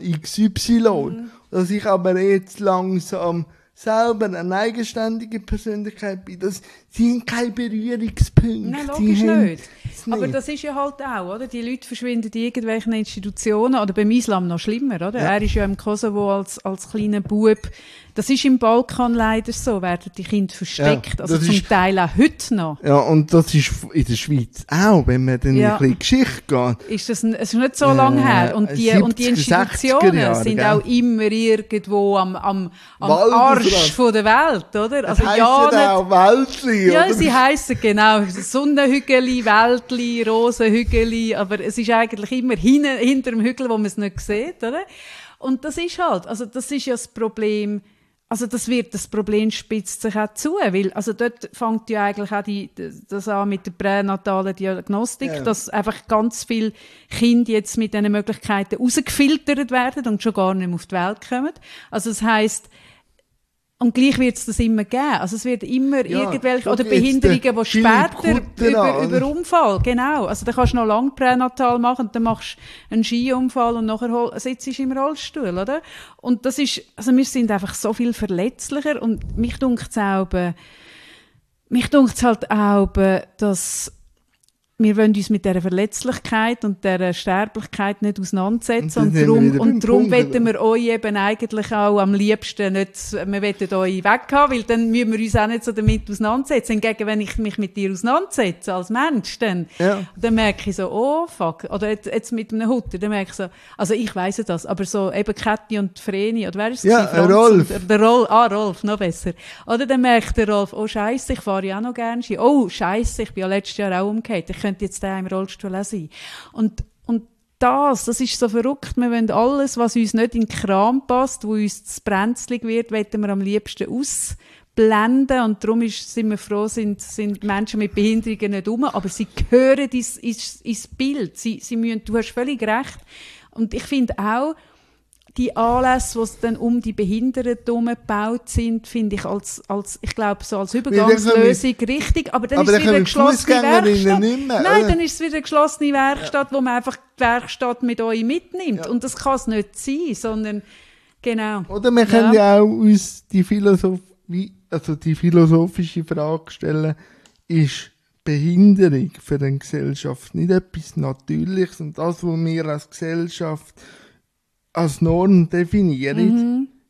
XY. Dass ich aber jetzt langsam selber eine eigenständige Persönlichkeit bin. Das sind keine Berührungspunkte. Nein, Die logisch haben nicht. es Aber das ist ja halt auch, oder? Die Leute verschwinden in irgendwelchen Institutionen, oder beim Islam noch schlimmer, oder? Ja. Er ist ja im Kosovo als kleiner Bub. Das ist im Balkan leider so, werden die Kinder versteckt. Ja, also das zum ist- Teil auch heute noch. Ja, und das ist in der Schweiz auch, wenn man dann Ja. in ein bisschen Geschichte geht. Es ist nicht so lange her. Und die 70er, Institutionen 60er Jahre, sind gell? auch immer irgendwo am Waldesrand. Arsch von der Welt, oder? Das heisst ja nicht- dann auch Weltli, Ja, oder? sie heissen genau Sonnenhügeli, Wäldli, Rosenhügeli, aber es ist eigentlich immer hinter dem Hügel, wo man es nicht sieht, oder? Und das ist halt, also das ist ja das Problem, also das Problem spitzt sich auch zu, weil also dort fängt ja eigentlich auch das an mit der pränatalen Diagnostik, Ja. dass einfach ganz viele Kinder jetzt mit diesen Möglichkeiten rausgefiltert werden und schon gar nicht mehr auf die Welt kommen. Also das heisst, und gleich wird es das immer geben. Also es wird immer Ja, irgendwelche, schau oder jetzt Behinderungen, den die Philipp später Kutter an. über Unfall, genau. Also da kannst du noch lange pränatal machen, dann machst du einen Skiunfall und nachher sitzt du im Rollstuhl, oder? Und das ist, also wir sind einfach so viel verletzlicher und mich dunkt es halt auch, dass wir wollen uns mit dieser Verletzlichkeit und dieser Sterblichkeit nicht auseinandersetzen. Und dann sind wir wieder beim Und darum Punkt, wollen wir euch eben eigentlich auch am liebsten nicht, wir wollen euch weghaben, weil dann müssen wir uns auch nicht so damit auseinandersetzen. Hingegen, wenn ich mich mit dir auseinandersetze, als Mensch, dann merke ich so, oh fuck, oder jetzt mit einem Hutter, dann merke ich so, also ich weiss das, aber so eben Käthi und Vreni, oder wer ist es? Ja, gewesen? Franz Rolf. und- Der Rolf, noch besser. Oder dann merkt der Rolf, oh Scheiße, ich fahre ja auch noch gerne Ski. Oh Scheiße, ich bin ja letztes Jahr auch umgekehrt. Ich könnte jetzt da im Rollstuhl auch sein. Und das ist so verrückt. Wir wollen alles, was uns nicht in den Kram passt, wo uns zu brenzlig wird, wollen wir am liebsten ausblenden. Und darum sind wir froh, sind Menschen mit Behinderungen nicht rum, aber sie gehören ins Bild. Sie müssen, du hast völlig recht. Und ich finde auch, die Anlässe, die dann um die Behinderten herum gebaut sind, finde ich ich glaube, so als Übergangslösung richtig. Aber dann ist es wieder eine geschlossene Werkstatt. Nicht mehr, Nein, oder? dann ist es wieder eine geschlossene Werkstatt, wo man einfach die Werkstatt mit euch mitnimmt. Ja. Und das kann es nicht sein, sondern genau. Oder wir können ja auch uns die philosophische Frage stellen, ist Behinderung für eine Gesellschaft nicht etwas Natürliches und das, was wir als Gesellschaft als Norm definieren,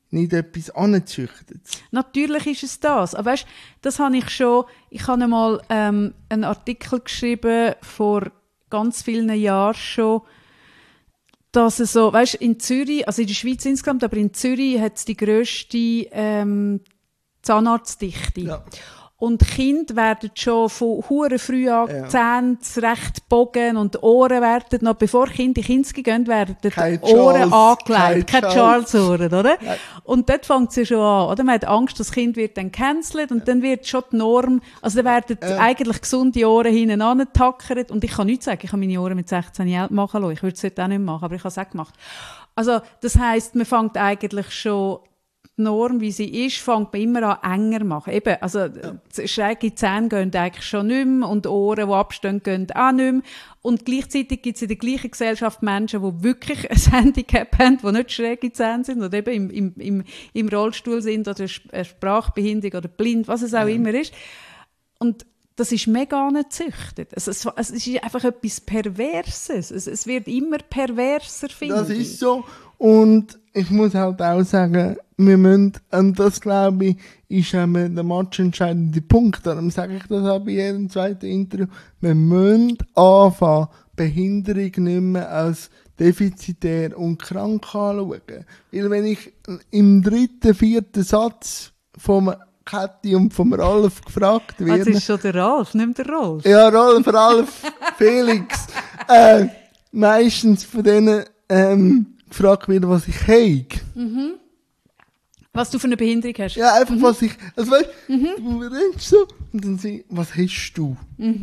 nicht etwas anzüchtet. Natürlich ist es das. Aber weißt, das habe ich schon. Ich habe einmal einen Artikel geschrieben vor ganz vielen Jahren schon, dass es so, weißt, in Zürich, also in der Schweiz insgesamt, aber in Zürich hat es die grösste Zahnarztdichte. Ja. Und Kinder werden schon von hure früh an Zähne recht bogen und Ohren werden noch, bevor Kinder in Kinski gehen, werden die Ohren angelegt. Keine Charles-Ohren, oder? Nein. Und dort fängt es ja schon an, oder? Man hat Angst, das Kind wird dann gecancelt und dann wird schon die Norm, also dann werden eigentlich gesunde Ohren hinten angetackert und ich kann nichts sagen, ich habe meine Ohren mit 16 Jahren machen lassen, ich würde es heute auch nicht machen, aber ich habe es auch gemacht. Also das heisst, man fängt eigentlich schon die Norm, wie sie ist, fängt man immer an enger machen. Eben, also schräge Zähne gehen eigentlich schon nicht mehr und Ohren, die abstehen, gehen auch nicht mehr. Und gleichzeitig gibt es in der gleichen Gesellschaft Menschen, die wirklich ein Handicap haben, die nicht schräge Zähne sind oder eben im Rollstuhl sind oder sprachbehindert oder blind, was es auch immer ist. Und das ist mega angezüchtet. Es ist einfach etwas Perverses. Es wird immer perverser, finde ich. Das ist so. Und ich muss halt auch sagen, wir müssen, und das glaube ich, ist der matchentscheidende Punkt, darum sage ich das auch bei jedem zweiten Interview, wir müssen anfangen, Behinderung nicht mehr als defizitär und krank anschauen. Weil wenn ich im 3., 4. Satz vom Kathi und vom Ralf gefragt werde... Das ist schon der Ralf, nicht der Rolf. Ja, Ralf, Felix. Meistens von denen gefragt wird, was ich habe. Mhm. Was du für eine Behinderung hast. Ja, einfach was ich... Also weißt du redest so und dann sagst was hast du?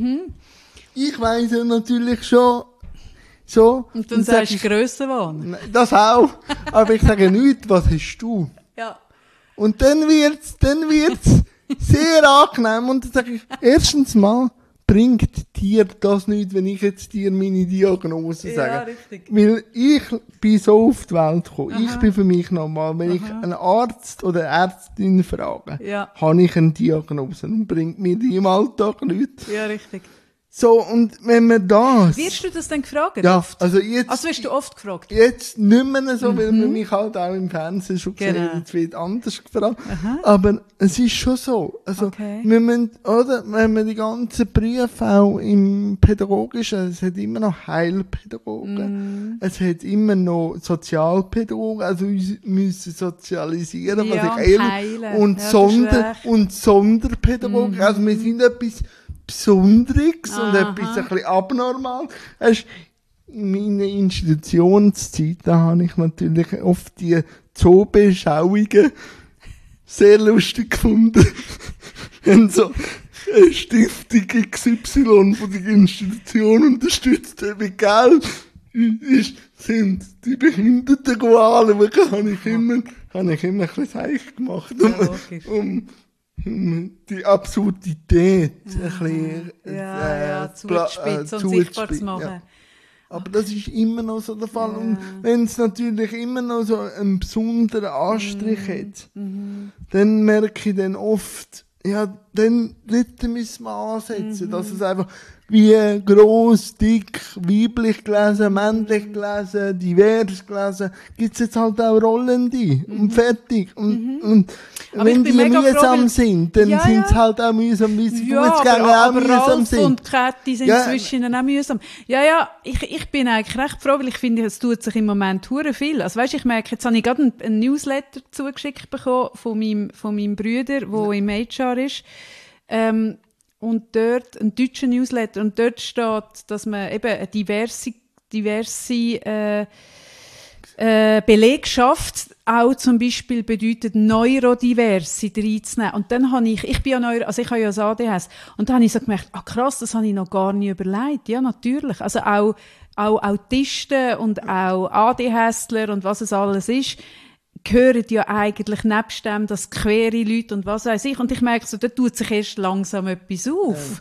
Ich weiss ja natürlich schon so... Und dann sagst du Grössenwahn. Das auch. Aber ich sage nicht, was hast du? Ja. Und dann wird's sehr angenehm und dann sage ich, erstens mal, bringt dir das nicht, wenn ich jetzt dir meine Diagnose sage. Ja, richtig. Weil ich bin so auf die Welt gekommen. Ich bin für mich normal. Wenn ich einen Arzt oder Ärztin frage, habe ich eine Diagnose und bringt mir die im Alltag nichts. Ja, richtig. So, und wenn man das... Wirst du das denn gefragt? Ja, oft? also jetzt... Also wirst du oft gefragt? Jetzt nicht mehr so, weil man mich halt auch im Fernsehen schon gesehen hat, jetzt wird anders gefragt. Aber es ist schon so. Also, wir müssen, oder, wenn man die ganzen Berufe auch im Pädagogischen, es hat immer noch Heilpädagogen, es hat immer noch Sozialpädagogen, also wir müssen sozialisieren, was ich heilen. Und Sonderpädagogen, also wir sind etwas Besonderes und etwas ein bisschen abnormal. In meiner Institutionszeit, da habe ich natürlich oft die Zoobeschauungen sehr lustig gefunden. Wenn so eine Stiftung XY von der Institution unterstützt mit Geld sind die Behinderten anschauen, habe ich immer ein bisschen Zeichen gemacht, um die Absurdität ein bisschen zuzuspitzen und sichtbar zu machen. Ja. Aber das ist immer noch so der Fall. Und wenn es natürlich immer noch so einen besonderen Anstrich hat, dann merke ich dann oft, ja, dann müssen wir ansetzen, dass es einfach wie gross, dick, weiblich gelesen, männlich gelesen, divers gelesen, gibt's jetzt halt auch Rollende und fertig. Und wenn die mühsam sind, dann sind sie halt auch mühsam, wie sie Fußgänger auch mühsam sind. Und Kathi sind zwischen auch mühsam. Ja, ich bin eigentlich recht froh, weil ich finde, es tut sich im Moment hure viel. Also weisst, ich merke, jetzt habe ich gerade einen Newsletter zugeschickt bekommen von meinem Bruder, der im HR ist. Und dort, ein deutscher Newsletter, und dort steht, dass man eben eine diverse Belegschaft auch zum Beispiel bedeutet, Neurodiverse reinzunehmen. Und dann habe ich bin ja ich habe ja das ADHS. Und dann habe ich so gemerkt, krass, das habe ich noch gar nicht überlegt. Ja, natürlich. Also auch Autisten und auch ADHSler und was es alles ist, gehören ja eigentlich nebst dem, dass queere Leute und was weiß ich. Und ich merke so, da tut sich erst langsam etwas auf.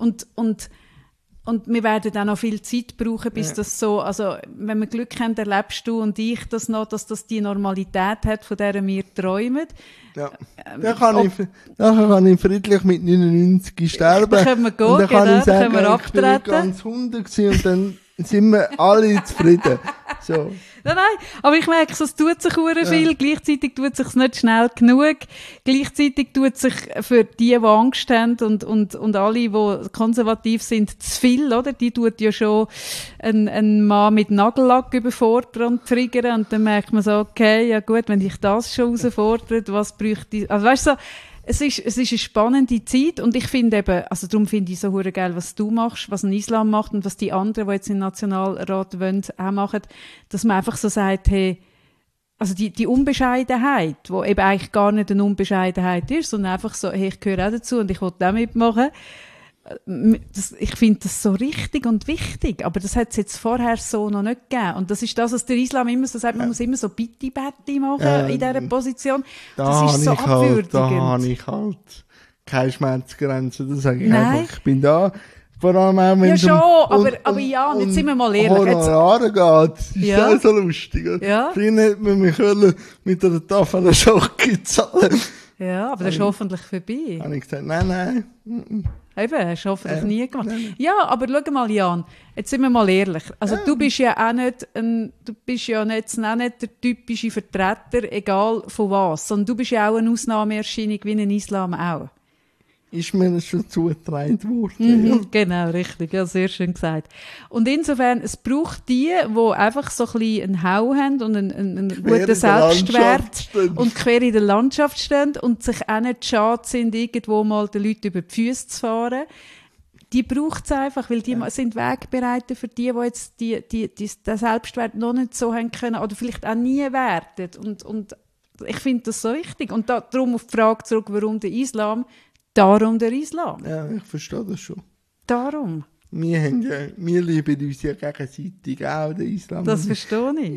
Und wir werden auch noch viel Zeit brauchen, bis das so, also wenn wir Glück haben, erlebst du und ich das noch, dass das die Normalität hat, von der wir träumen. Ja. Dann kann ich friedlich mit 99 sterben. Dann können wir gehen, und dann kann ich sagen, können wir abtreten. Ich bin ganz 100 gewesen und dann sind wir alle zufrieden. So. Nein, aber ich merke, es tut sich sehr viel, gleichzeitig tut es sich nicht schnell genug, gleichzeitig tut sich für die Angst haben und alle, die konservativ sind, zu viel, oder? Die tut ja schon ein Mann mit Nagellack überfordern und triggern und dann merkt man so, okay, ja gut, wenn dich das schon herausfordert, was bräuchte ich, also weißt du, so, es ist eine spannende Zeit und ich finde eben, also darum finde ich so hure geil, was du machst, was ein Islam macht und was die anderen, die jetzt im Nationalrat wollen, auch machen, dass man einfach so sagt, hey, also die Unbescheidenheit, die eben eigentlich gar nicht eine Unbescheidenheit ist, sondern einfach so, hey, ich gehöre auch dazu und ich will auch mitmachen. Ich finde das so richtig und wichtig, aber das hat es jetzt vorher so noch nicht gegeben. Und das ist das, was der Islam immer so sagt, man muss immer so Bitti-Batti machen in dieser Position. Das ist so abwürdigend. Da habe ich halt keine Schmerzgrenze, da sage ich einfach, ich bin da. Vor allem auch, wenn ja schon, aber ja, jetzt sind wir mal ehrlich. Honorare geht, ist ja so lustig. Ja. Früher hätte man mich mit einer Tafel Schocke zahlen. Ja, aber das ist hoffentlich vorbei. Habe ich gesagt, nein. Eben, hast du hoffentlich nie gemacht. Ja, aber schau mal, Jan, jetzt sind wir mal ehrlich. Also du bist ja auch nicht der typische Vertreter, egal von was, sondern du bist ja auch eine Ausnahmeerscheinung wie ein Islam auch. Ist mir das schon zugetragen worden. Ja. Genau, richtig. Ja, sehr schön gesagt. Und insofern, es braucht die einfach so ein bisschen einen Hau haben und einen guten Selbstwert und quer in der Landschaft stehen und sich auch nicht schade sind, irgendwo mal den Leuten über die Füße zu fahren. Die braucht es einfach, weil die sind Wegbereiter für die jetzt den Selbstwert noch nicht so haben können oder vielleicht auch nie werden. Und ich finde das so wichtig. Und darum auf die Frage zurück, warum der Islam? Darum der Islam. Ja, ich verstehe das schon. Darum. Wir lieben uns ja gegenseitig auch, den Islam. Das verstehe ich.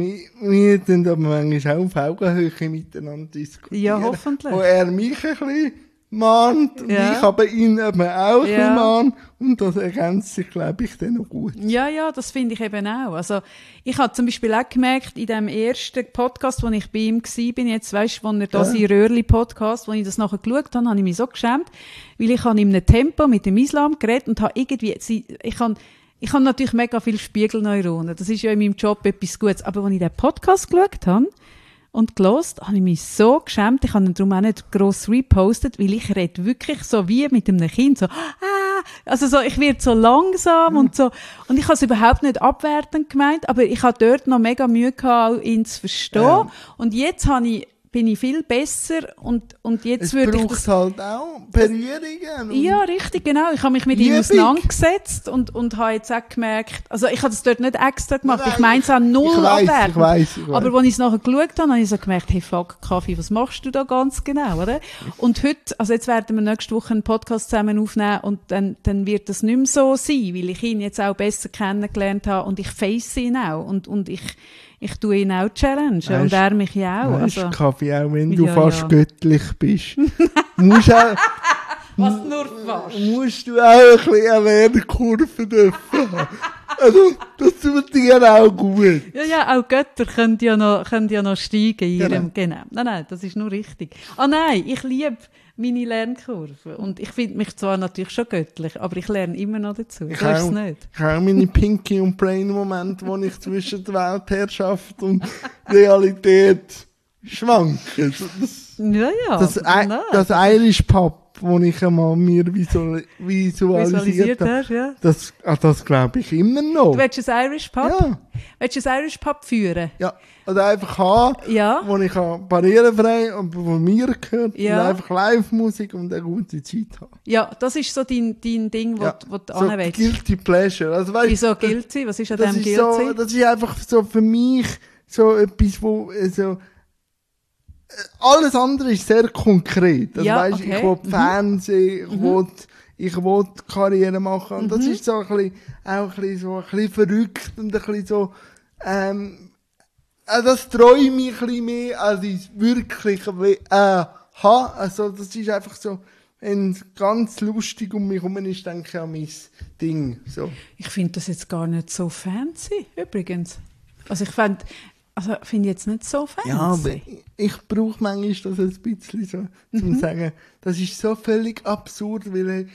Wir tun aber manchmal auch auf Augenhöhe miteinander diskutieren. Ja, hoffentlich. Wo er mich ein bisschen mahnt und ich aber ihn eben auch ein bisschen mahnt. Und das ergänzt sich, glaube ich, dann noch gut. Ja, das finde ich eben auch. Also, ich habe zum Beispiel auch gemerkt, in dem ersten Podcast, wo ich bei ihm war, jetzt weisst du, wo er da sein Röhrli-Podcast, wo ich das nachher geschaut habe, habe ich mich so geschämt, weil ich habe in einem Tempo mit dem Islam geredet und habe irgendwie, ich habe natürlich mega viele Spiegelneuronen. Das ist ja in meinem Job etwas Gutes. Aber als ich den Podcast geschaut habe, und gehört, habe ich mich so geschämt. Ich habe ihn darum auch nicht gross repostet, weil ich rede wirklich so wie mit einem Kind, so, also so, ich werde so langsam und so. Und ich habe es überhaupt nicht abwertend gemeint, aber ich habe dort noch mega Mühe gehabt, ihn zu verstehen. Und jetzt bin ich viel besser und jetzt würde ich das halt auch Berührungen. Ja, richtig, genau. Ich habe mich mit ihm auseinandergesetzt und habe jetzt auch gemerkt, also ich habe das dort nicht extra gemacht, ich meine es auch null abwertend. Ich weiss. Aber als ich es nachher geschaut habe, habe ich so gemerkt, hey, fuck, Kaffee, was machst du da ganz genau, oder? Und heute, also jetzt werden wir nächste Woche einen Podcast zusammen aufnehmen und dann wird das nicht mehr so sein, weil ich ihn jetzt auch besser kennengelernt habe und ich face ihn auch und ich tue ihn auch challenge und er mich ja auch. Also, Kaffee, auch wenn du fast göttlich bist. musst auch, was nur fast. Musst du auch ein bisschen eine Lernkurve dürfen haben. Also, das tut dir auch gut. Ja, auch Götter können ja noch steigen in ihrem, genau. Nein, das ist nur richtig. Nein, ich liebe meine Lernkurve. Und ich finde mich zwar natürlich schon göttlich, aber ich lerne immer noch dazu. Ich habe auch meine Pinky- und Brain-Momente, wo ich zwischen der Weltherrschaft und Realität schwanke. Das Irish Pub, das ich einmal mir visualisiert habe, das glaube ich immer noch. Du willst ein Irish Pub? Ja. Willst du ein Irish Pub führen? Ja. Oder einfach haben, wo ich barrierefrei und von mir gehört und einfach Live-Musik und eine gute Zeit habe. Ja, das ist so dein Ding, wo du so willst. Guilty Pleasure. Also, weißt, wieso Guilty? Was ist an dem Guilty? So, das ist einfach so für mich so etwas, wo so alles andere ist sehr konkret. Also, weißt, ich will Fernsehen, ich will Karriere machen und das ist so ein bisschen, auch ein bisschen verrückt und ein bisschen so das träume ich ein bisschen mehr, als ich es wirklich habe. Also, das ist einfach so, wenn es ganz lustig um mich herum ist, denke ich an mein Ding. So. Ich finde das jetzt gar nicht so fancy, übrigens. Also, ich finde jetzt nicht so fancy. Ja, aber ich brauche manchmal das ein bisschen so, zum sagen, das ist so völlig absurd, weil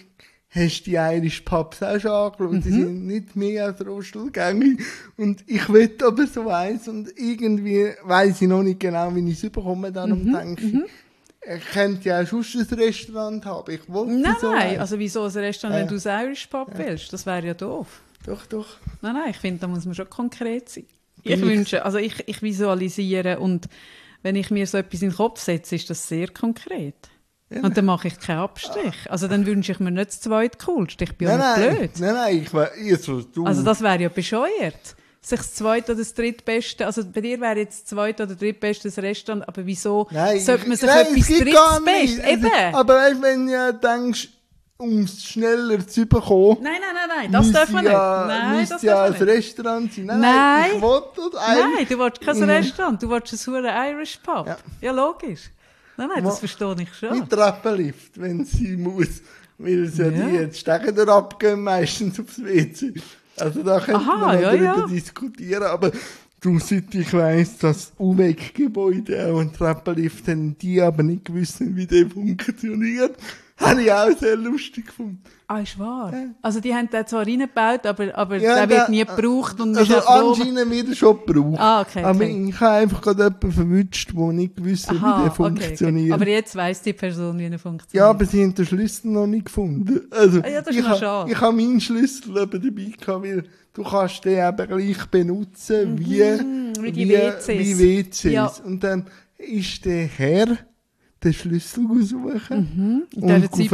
hast du die Irish Pubs auch schon angeschaut? Die sind nicht mehr als Rostelgängig. Und ich will aber so eins und irgendwie weiss ich noch nicht genau, wie ich es überkomme, dann denke ich, er könnte ja auch sonst ein Restaurant haben. Ich wollte so Nein, eins. also wieso ein Restaurant, wenn du das Irish Pub willst? Das wäre ja doof. Doch. Nein, ich finde, da muss man schon konkret sein. Ich wünsche, also ich visualisiere und wenn ich mir so etwas in den Kopf setze, ist das sehr konkret. Ja. Und dann mache ich keinen Abstrich. Also dann wünsche ich mir nicht das zweitcoolste. Ich bin ja nicht blöd. Nein, du. Also das wäre ja bescheuert. Sich das zweite oder das drittbeste, also bei dir wäre jetzt das zweite oder drittbeste das Restaurant, aber wieso sollte man sich etwas drittes Best? Eben. Aber weißt, wenn du denkst, um es schneller zu bekommen. Nein, das darf man nicht. Nein, das ja ein Restaurant sein. Nein, ich will das Nein, du willst kein Restaurant, du willst ein verdammtes Irish Pub. Ja, logisch. Nein, das verstehe ich schon. Mit Treppenlift, wenn sie muss. Weil es ja die jetzt stecken da abgehen, meistens aufs WC. Also da könnte man darüber diskutieren, aber darum, seit ich weiss, dass UWEG-Gebäude auch einen Treppenlift haben, die aber nicht wissen, wie der funktioniert, habe ich auch sehr lustig gefunden. Ah, ist wahr? Ja. Also die haben den zwar reingebaut, aber der wird nie gebraucht. Und also anscheinend wird er schon gebraucht. Ah, okay. Aber ich habe einfach gerade jemanden verwünscht, der nicht wusste, wie der funktioniert. Okay. Aber jetzt weiss die Person, wie er funktioniert. Ja, aber sie haben den Schlüssel noch nicht gefunden. Also, das ist noch schade. Ich habe meinen Schlüssel eben dabei gehabt, weil du kannst den eben gleich benutzen wie die WCs. Wie WCs. Ja. Und dann ist der Herr den Schlüssel suchen. In dieser Zeit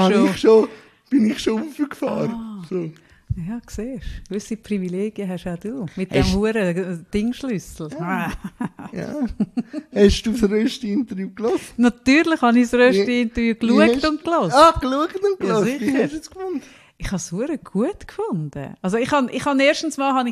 bin ich schon aufgefahren. So. Ja, siehst du. Gewisse Privilegien hast auch du. Mit dem huren Dingschlüssel. Ja. Hast du das Rösti-Interview gelesen? Natürlich habe ich das Rösti-Interview geschaut und gelesen. Geschaut und gelesen. Wie hast du es gefunden? Ich habe es sehr gut gefunden. Also ich habe erstens mal,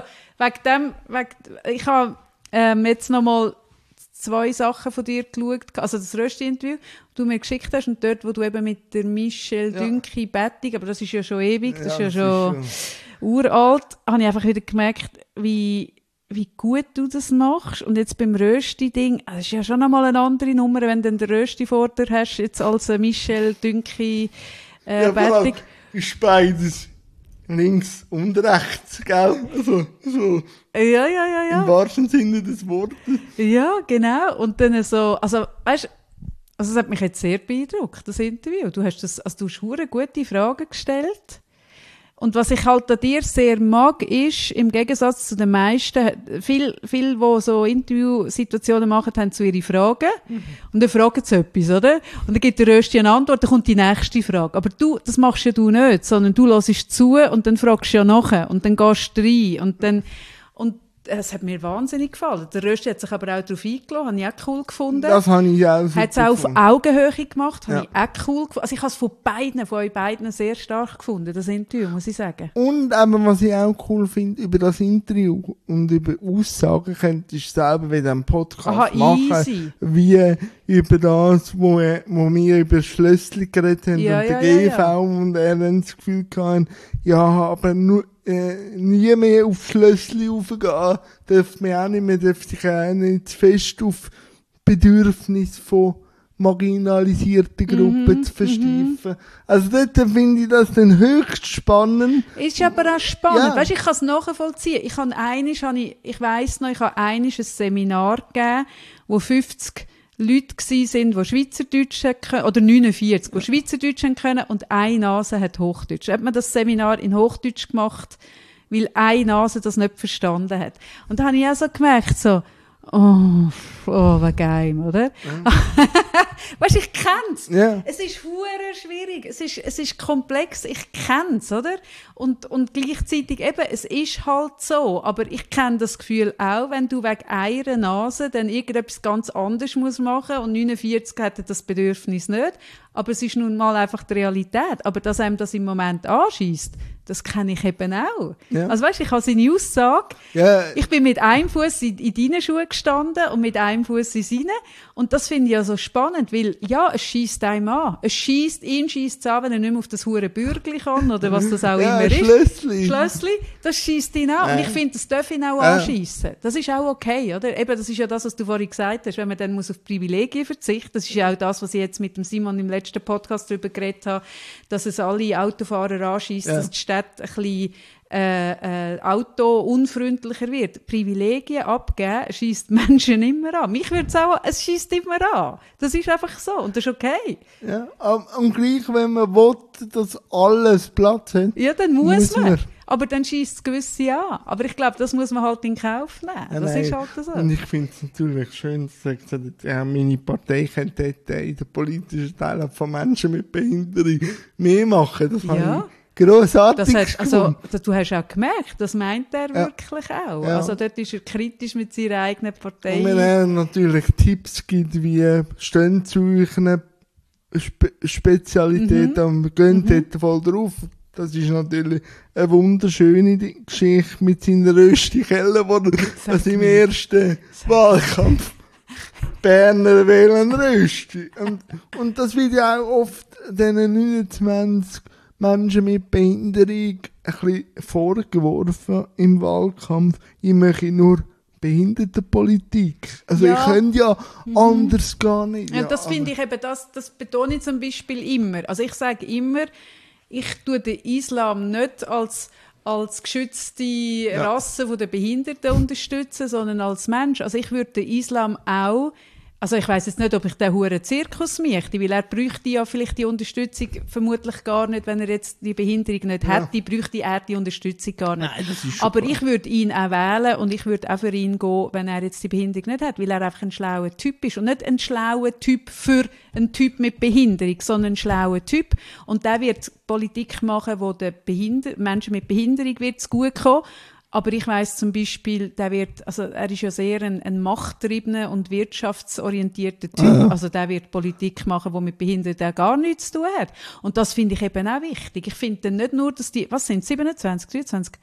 ich habe jetzt noch mal 2 Sachen von dir geschaut, also das Rösti-Interview, das du mir geschickt hast und dort, wo du eben mit der Michelle Dünki Bettig, aber das ist ja schon ewig, das ist ja schon uralt, habe ich einfach wieder gemerkt, wie gut du das machst. Und jetzt beim Rösti-Ding, das ist ja schon einmal eine andere Nummer, wenn du den Rösti vor dir hast, jetzt als Michelle Dünki Bettig. Ist beides links und rechts, gell? Also, so. Ja. Im wahrsten Sinne des Wortes. Ja, genau. Und dann so, also, weißt, also, es hat mich jetzt sehr beeindruckt, das Interview. Du hast verdammt gute Fragen gestellt. Und was ich halt an dir sehr mag, ist, im Gegensatz zu den meisten, viele, die so Interviewsituationen machen, haben so ihre Fragen. Und dann fragen sie etwas, oder? Und dann gibt der Rösti eine Antwort, dann kommt die nächste Frage. Aber das machst ja du nicht, sondern du hörst zu und dann fragst du ja nachher. Und dann gehst du rein. Und es hat mir wahnsinnig gefallen. Der Rösti hat sich aber auch darauf eingelassen, habe ich auch cool gefunden. Das habe ich auch super hat es auch auf Augenhöhe gemacht, habe ich auch cool gefunden. Also ich habe es von euch beiden sehr stark gefunden, das Interview, muss ich sagen. Und eben, was ich auch cool finde, über das Interview und über Aussagen könntest du selber wieder einen Podcast machen. Easy. Wie über das, wo wir über das Schlössli geredet haben und der GV und er dann das Gefühl hatten, aber nur nie mehr aufs Schlössli raufgehen, dürfte man auch nicht mehr, dürfte sich auch nicht zu fest auf Bedürfnisse von marginalisierten Gruppen zu versteifen. Also dort finde ich das dann höchst spannend. Ist aber auch spannend. Ja. Weißt, ich kann es nachvollziehen. Ich habe ein Seminar gegeben, wo 50 Leute waren, die Schweizerdeutsch können, oder 49, die Schweizerdeutsch können und eine Nase hat Hochdeutsch. Hat man das Seminar in Hochdeutsch gemacht, weil eine Nase das nicht verstanden hat. Und da habe ich auch so gemerkt, wie geil, oder? Ja. Weißt du, ich kenn's. Ja. Es ist hure schwierig. Es ist komplex. Ich kenn's, oder? Und gleichzeitig eben, es ist halt so. Aber ich kenne das Gefühl auch, wenn du wegen einer Nase dann irgendetwas ganz anderes machen musst und 49 hätte das Bedürfnis nicht. Aber es ist nun mal einfach die Realität. Aber dass einem das im Moment anschießt, Das kenne ich eben auch. Ja. Also weißt, ich habe seine Aussage, Ja. ich bin mit einem Fuß in deinen Schuhen gestanden und mit einem Fuß in seinen. Und das finde ich ja so spannend, weil ja, es schiesst einem an. Ihn schiesst es an, wenn er nicht mehr auf das hure Bürgli kann oder was das auch immer ist. Schlössli, das schiesst ihn an. Und ich finde, das darf ihn auch anschiessen. Das ist auch okay, oder? Eben, das ist ja das, was du vorhin gesagt hast, wenn man dann muss auf Privilegien verzichten. Das ist ja auch das, was ich jetzt mit dem Simon im letzten Podcast darüber geredet habe, dass es alle Autofahrer anschießt, dass die Stadt ein bisschen autounfreundlicher wird. Privilegien abgeben schiesst Menschen immer an. Mich würde es auch, es schiesst immer an. Das ist einfach so und das ist okay. Ja, und gleich, wenn man will, dass alles Platz hat. Ja, dann muss man. Aber dann schiesst es gewisse an. Aber ich glaube, das muss man halt in Kauf nehmen. Ja, das ist halt so. Und ich finde es natürlich schön, dass meine Partei könnte in den politischen Teilen von Menschen mit Behinderung mehr machen. Das habe ich grossartig du hast auch gemerkt, das meint er wirklich auch. Ja. Also dort ist er kritisch mit seiner eigenen Partei. Und wenn er natürlich Tipps gibt, wie stehen zu euren Spezialitäten und gehen dort voll drauf. Das ist natürlich eine wunderschöne Geschichte mit seiner Röstikelle, wo er im ersten Wahlkampf Berner wählen Rösti. Und das wird ja auch oft diesen 29 Menschen mit Behinderung ein bisschen vorgeworfen im Wahlkampf. Ich möchte nur Behindertenpolitik. Also ich könnte ja anders gar nicht. Ja, das finde ich eben, das betone ich zum Beispiel immer. Also ich sage immer, ich tue den Islam nicht als geschützte Rasse der Behinderten unterstützen, sondern als Mensch. Also ich würde den Islam auch, also ich weiss jetzt nicht, ob ich den huren Zirkus möchte, weil er bräuchte ja vielleicht die Unterstützung vermutlich gar nicht, wenn er jetzt die Behinderung nicht hätte, bräuchte er die Unterstützung gar nicht. Nein, das ist aber ich würde ihn auch wählen und ich würde auch für ihn gehen, wenn er jetzt die Behinderung nicht hat, weil er einfach ein schlauer Typ ist und nicht ein schlauer Typ für einen Typ mit Behinderung, sondern ein schlauer Typ und der wird Politik machen, wo den Menschen mit Behinderung wird gut kommen. Aber ich weiss zum Beispiel, er ist ja sehr ein machttriebener und wirtschaftsorientierter Typ. Also der wird Politik machen, die mit Behinderten gar nichts zu tun hat. Und das finde ich eben auch wichtig. Ich finde dann nicht nur, dass die, was sind 27, 23,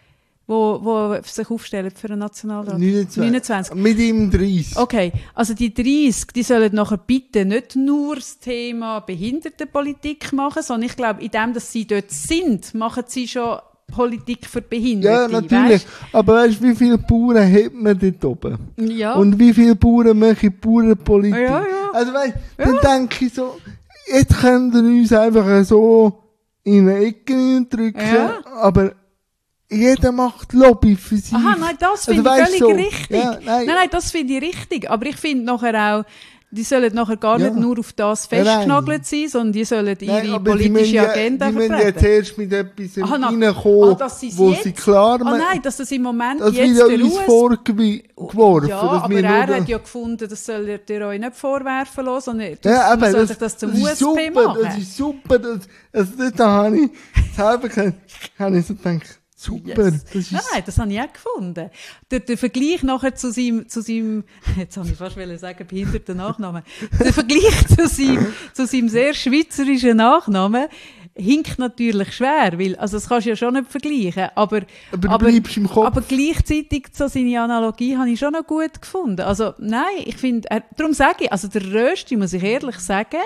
wo sich aufstellen für einen Nationalrat? 29. Mit ihm 30. Okay, also die 30, die sollen nachher bitte nicht nur das Thema Behindertenpolitik machen, sondern ich glaube, in dem, dass sie dort sind, machen sie schon Politik für Behinderte. Ja, natürlich. Weißt? Aber weißt du, wie viele Bauern hat man dort oben? Ja. Und wie viele Bauern machen Bauernpolitik? Ja. Also weißt du, dann denke ich so, jetzt können wir uns einfach so in eine Ecke drücken, aber jeder macht Lobby für sich. Aha, nein, das finde ich völlig richtig. Ja, nein, das finde ich richtig. Aber ich finde nachher auch, die sollen nachher gar nicht nur auf das festgenagelt sein, sondern die sollen ihre politische Agenda vertreten. Die müssen jetzt erst mit etwas reinkommen, wo sie klar machen. Nein, dass das im Moment das jetzt wird ja uns vorgeworfen. Ja, aber er hat ja gefunden, das soll ihr euch nicht vorwerfen lassen, sondern man soll sich das zum USP machen. Das ist super. Da habe ich selber so gedacht, super. Yes. Nein, das habe ich auch gefunden. Der Vergleich nachher zu seinem, jetzt habe ich fast sagen, behinderten Nachnamen. Der Vergleich zu seinem sehr schweizerischen Nachnamen hinkt natürlich schwer, weil, also das kannst du ja schon nicht vergleichen, aber du bleibst im Kopf. Aber gleichzeitig so seine Analogie habe ich schon noch gut gefunden. Also nein, ich finde, darum sage ich, also der Rösti, muss ich ehrlich sagen,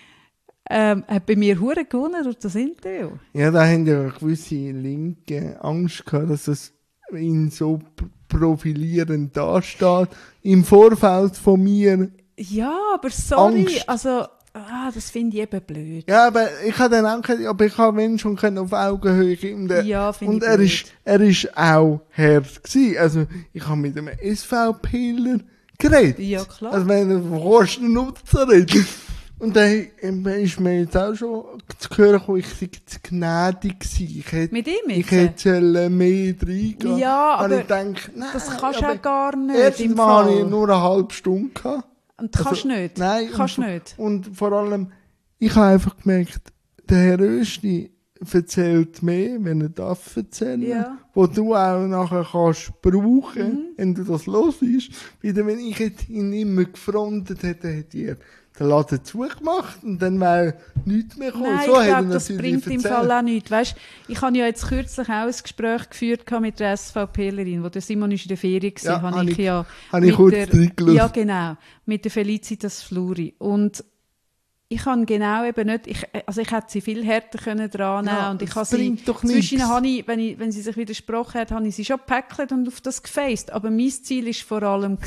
hat bei mir hure gewonnen durch das Interview. Ja, da haben ja gewisse Linke Angst gehabt, dass es ihn so profilierend dasteht. Im Vorfeld von mir. Ja, aber sorry, Angst. Also, das finde ich eben blöd. Ja, aber ich habe dann auch gesagt, aber ich habe wenn schon auf Augenhöhe. Und er ist auch hart gewesen. Also, ich habe mit einem SVPler geredet. Ja, klar. Also, wenn er von Kostennutzer redet. Und dann ist mir jetzt auch schon zu hören gekommen, ich sei zu gnädig gewesen. Mit ihm jetzt? Ich hätte mehr reingehen. Ja, aber ich denke, nein, das kannst du ja gar nicht. Erstens mal hatte ich nur eine halbe Stunde gehabt. Und kannst du nicht? Nein. Kannst nicht. Und vor allem, ich habe einfach gemerkt, der Herr Rösti erzählt mehr, wenn er darf erzählen, Ja. wo du auch nachher kannst brauchen, wenn du das hörst. Wieder wenn ich jetzt ihn immer gefrontet hätte, hätte er den Laden zugemacht und dann wäre nichts mehr gekommen. Nein, So ich hat er glaube, das natürlich bringt im erzählt. Fall auch nichts. Weißt, ich habe ja jetzt kürzlich auch ein Gespräch geführt mit der SVPlerin, wo der Simon ist in der Ferien war. Ja, habe ich ja habe ich mit kurz der, reingelassen. ja, genau, mit der Felicitas Fluri. Und ich kann genau eben nicht, ich hätte sie viel härter können dran nehmen, Ja, und ich das habe sie, bringt doch zwischen nichts. habe ich, wenn sie sich widersprochen hat, habe ich sie schon gepäckelt und auf das gefaced. Aber mein Ziel war vor allem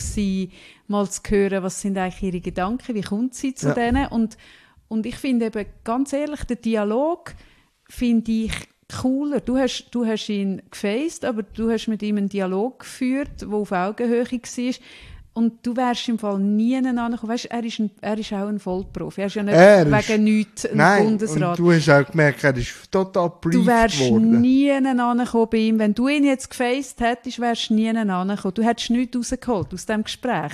mal zu hören, was sind eigentlich ihre Gedanken, wie kommt sie zu denen, und ich finde eben, ganz ehrlich, den Dialog finde ich cooler. Du hast ihn gefaced, aber du hast mit ihm einen Dialog geführt, der auf Augenhöhe war. Und du wärst im Fall nie angekommen. Weißt, er ist auch ein Vollprofi. Er ist ja nicht wegen nichts ein Bundesrat. Und du hast auch gemerkt, er ist total brieft Du wärst worden. nie angekommen bei ihm. Wenn du ihn jetzt gefaced hättest, wärst du nie angekommen. Du hättest nichts rausgeholt aus diesem Gespräch.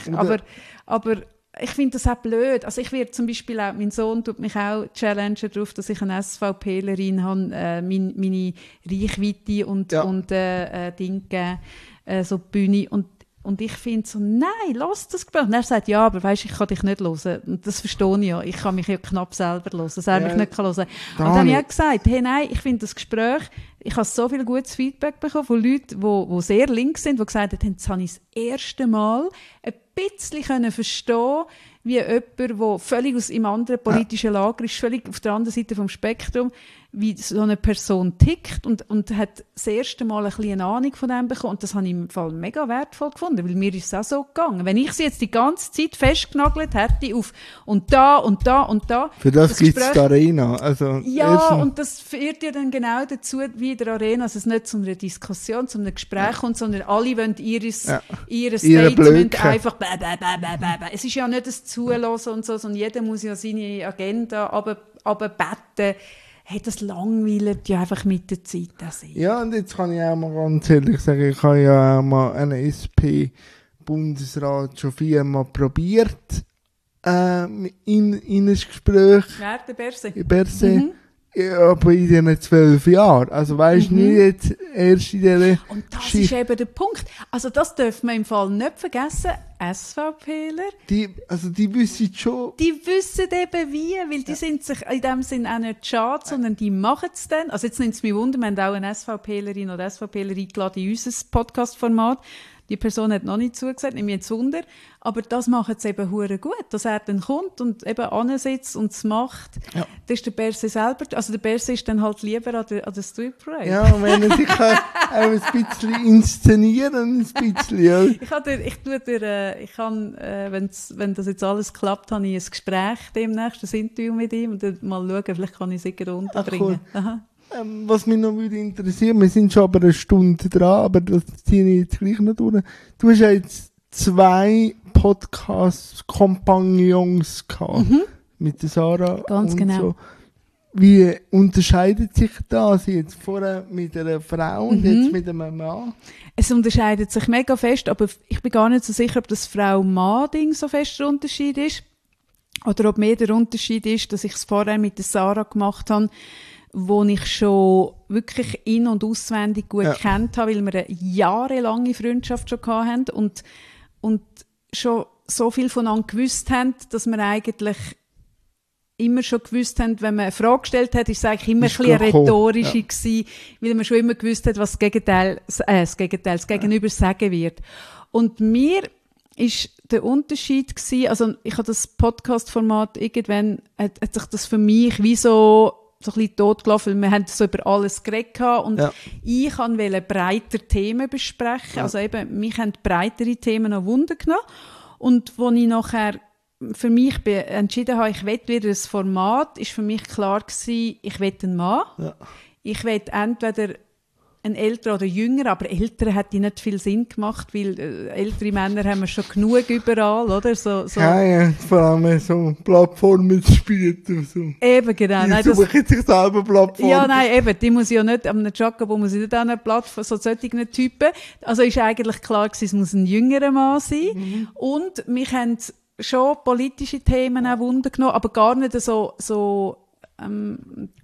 Aber ich finde das auch blöd. Also ich werde zum Beispiel auch, mein Sohn tut mich auch challengen darauf, dass ich eine SVPlerin habe, meine Reichweite und Dinge geben, so die Bühne. Und ich finde so, nein, lass das Gespräch. Und er sagt, ja, aber weisst, ich kann dich nicht hören. Und das verstehe ich ja. Ich kann mich ja knapp selber hören, dass er mich nicht kann hören kann. Und dann habe ich auch gesagt, hey, nein, ich finde das Gespräch, ich habe so viel gutes Feedback bekommen von Leuten, die sehr links sind, die gesagt haben, jetzt habe ich das erste Mal ein bisschen verstehen, wie jemand, der völlig aus einem anderen politischen Lager ist, völlig auf der anderen Seite vom Spektrum, wie so eine Person tickt, und hat das erste Mal ein bisschen eine Ahnung von dem bekommen. Und das habe ich im Fall mega wertvoll gefunden, weil mir ist es auch so gegangen. Wenn ich sie jetzt die ganze Zeit festgenagelt hätte auf und da und da und da. Für das gibt es die Arena. Also ja, und das führt ja dann genau dazu, wie in der Arena, dass es nicht zu einer Diskussion, zu einem Gespräch kommt, sondern alle wollen ihr Statement einfach es ist ja nicht das Zulassen und so, sondern jeder muss ja seine Agenda aber betten. Hey, das langweilt ja einfach mit der Zeit. Ja, und jetzt kann ich auch mal ganz ehrlich sagen, ich habe ja auch mal einen SP-Bundesrat schon 4-mal probiert, in ein Gespräch. Wer, der Berse? Berse. Ja, aber in diesen 12 Jahren. Also weisst du, nicht jetzt erst in dieser Und das ist eben der Punkt. Also das dürfen wir im Fall nicht vergessen. SVPler. Die wissen schon. Die wissen eben wie, weil die sind sich in dem Sinn auch nicht schade, sondern die machen es dann. Also jetzt nimmt es mich Wunder, wir haben auch eine SVPlerin oder SVPler eingeladen in unser Podcast-Format. Die Person hat noch nicht zugesagt, nimmt mich jetzt Wunder. Aber das macht es eben hure gut, dass er dann kommt und eben ansitzt und es macht. Ja. Das ist der Berse selber. Also der Berse ist dann halt lieber an der Street Parade. Ja, und wenn er sich auch ein bisschen inszenieren, ein bisschen, ja. Wenn das jetzt alles klappt, habe ich ein Gespräch demnächst, ein Interview mit ihm, und dann mal schauen, vielleicht kann ich es irgendwie unterbringen. Cool. Was mich noch würde interessieren, wir sind schon aber eine Stunde dran, aber das ziehe ich jetzt gleich noch durch. Du hast ja jetzt 2 Podcast-Kompagnons gehabt, mit der Sarah. Ganz und genau. So. Wie unterscheidet sich das jetzt vorher mit einer Frau und jetzt mit einem Mann? Es unterscheidet sich mega fest, aber ich bin gar nicht so sicher, ob das Frau-Mann-Ding so fest der Unterschied ist. Oder ob mehr der Unterschied ist, dass ich es vorher mit der Sarah gemacht habe, wo ich schon wirklich in- und auswendig gut kennt habe, weil wir eine jahrelange Freundschaft schon hatten und schon so viel voneinander gewusst haben, dass wir eigentlich immer schon gewusst haben, wenn man eine Frage gestellt hat, ist es eigentlich immer ein bisschen rhetorische gewesen, weil man schon immer gewusst hat, was das Gegenüber sagen wird. Und mir ist der Unterschied gewesen, also ich habe das Podcast-Format irgendwann, hat sich das für mich wie so ein bisschen totgelaufen, weil wir haben so über alles geredet und ich wollte breiter Themen besprechen, also eben, mich haben breitere Themen noch Wunder genommen, und wo ich nachher für mich entschieden habe, ich will wieder ein Format, ist für mich klar gewesen, ich will einen Mann, ich will entweder ein älterer oder jünger, aber ältere hätte nicht viel Sinn gemacht, weil ältere Männer haben wir schon genug überall, oder? So. Ja, vor allem so Plattformen zu spielen. So. Eben, genau. Die suchen sich selber Plattformen. Ja, nein, eben, die muss ja nicht, am Jacobo muss ich nicht an einer Plattform, so solche Typen. Also ist eigentlich klar gewesen, es muss ein jüngerer Mann sein. Und mich haben schon politische Themen auch Wunder genommen, aber gar nicht so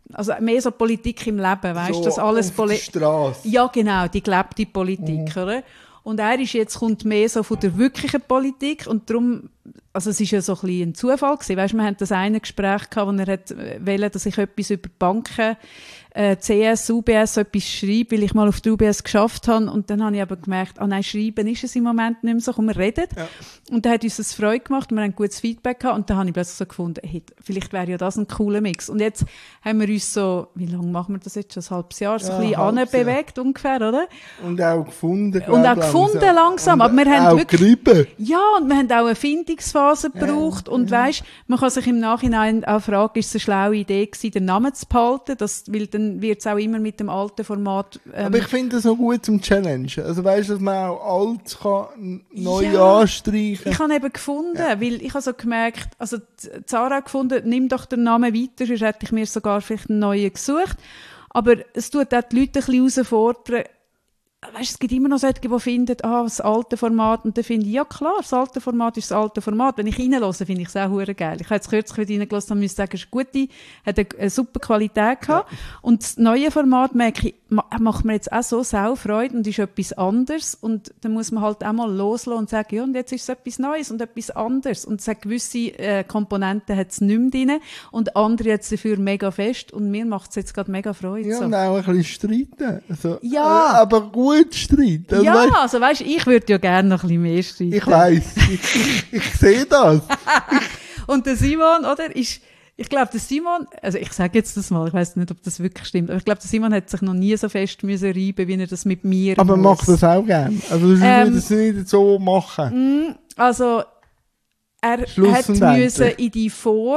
also mehr so Politik im Leben, weißt du, So das alles auf der Strasse. Ja, genau, die gelebte Politik, oder? Und er ist jetzt, kommt mehr so von der wirklichen Politik und darum, also es ist ja so ein bisschen ein Zufall gewesen, weißt, wir hatten das eine Gespräch gehabt, wo er hat wollte, dass ich etwas über Banken, CS, UBS, so etwas schreibe, weil ich mal auf der UBS geschafft habe und dann habe ich aber gemerkt, nein, schreiben ist es im Moment nicht mehr so, komm, wir reden. Ja. Und dann hat uns das Freude gemacht, wir haben gutes Feedback gehabt und dann habe ich plötzlich so gefunden, hey, vielleicht wäre ja das ein cooler Mix. Und jetzt haben wir uns so, wie lange machen wir das jetzt, schon ein halbes Jahr, so ein bisschen anbewegt ungefähr, oder? Und auch gefunden, langsam. Aber wir haben auch wirklich, gerieben. ja, und wir haben auch eine Findungsphase gebraucht und weisst, man kann sich im Nachhinein auch fragen, ist es eine schlaue Idee gewesen, den Namen zu behalten, weil dann wird es auch immer mit dem alten Format... Aber ich finde das noch gut zum Challenge. Also weißt du, dass man auch alt kann, neu anstreichen. Ich habe eben gefunden, weil ich habe so gemerkt, also Zara hat gefunden, nimm doch den Namen weiter, sonst hätte ich mir sogar vielleicht einen neuen gesucht. Aber es tut auch die Leute ein bisschen herausfordern. Weißt, es gibt immer noch solche, die finden, das alte Format. Und dann finde ich, ja klar, das alte Format ist das alte Format. Wenn ich reinhöre, finde ich es auch verdammt geil. Ich habe jetzt kürzlich wieder reingelassen und muss sagen, es ist gute, hat eine super Qualität gehabt. Ja. Und das neue Format, merke ich, macht mir jetzt auch so Freude und ist etwas anderes. Und dann muss man halt auch mal loslassen und sagen, ja, und jetzt ist es etwas Neues und etwas anderes. Und es hat gewisse Komponenten hat es nicht mehr drin und andere hat es dafür mega fest. Und mir macht es jetzt gerade mega Freude. Ja, so. Und auch ein bisschen streiten. Also, ja. Aber gut streiten. Also, ja, also weißt, ich würde ja gerne noch ein bisschen mehr streiten. Ich weiss, ich sehe das. Und der Simon, oder, ich glaube, der Simon, also ich sage jetzt das mal, ich weiss nicht, ob das wirklich stimmt, aber ich glaube, der Simon hat sich noch nie so fest müssen reiben, wie er das mit mir aber macht das auch gerne? Also du würdest es nicht so machen? Also er hat müssen in die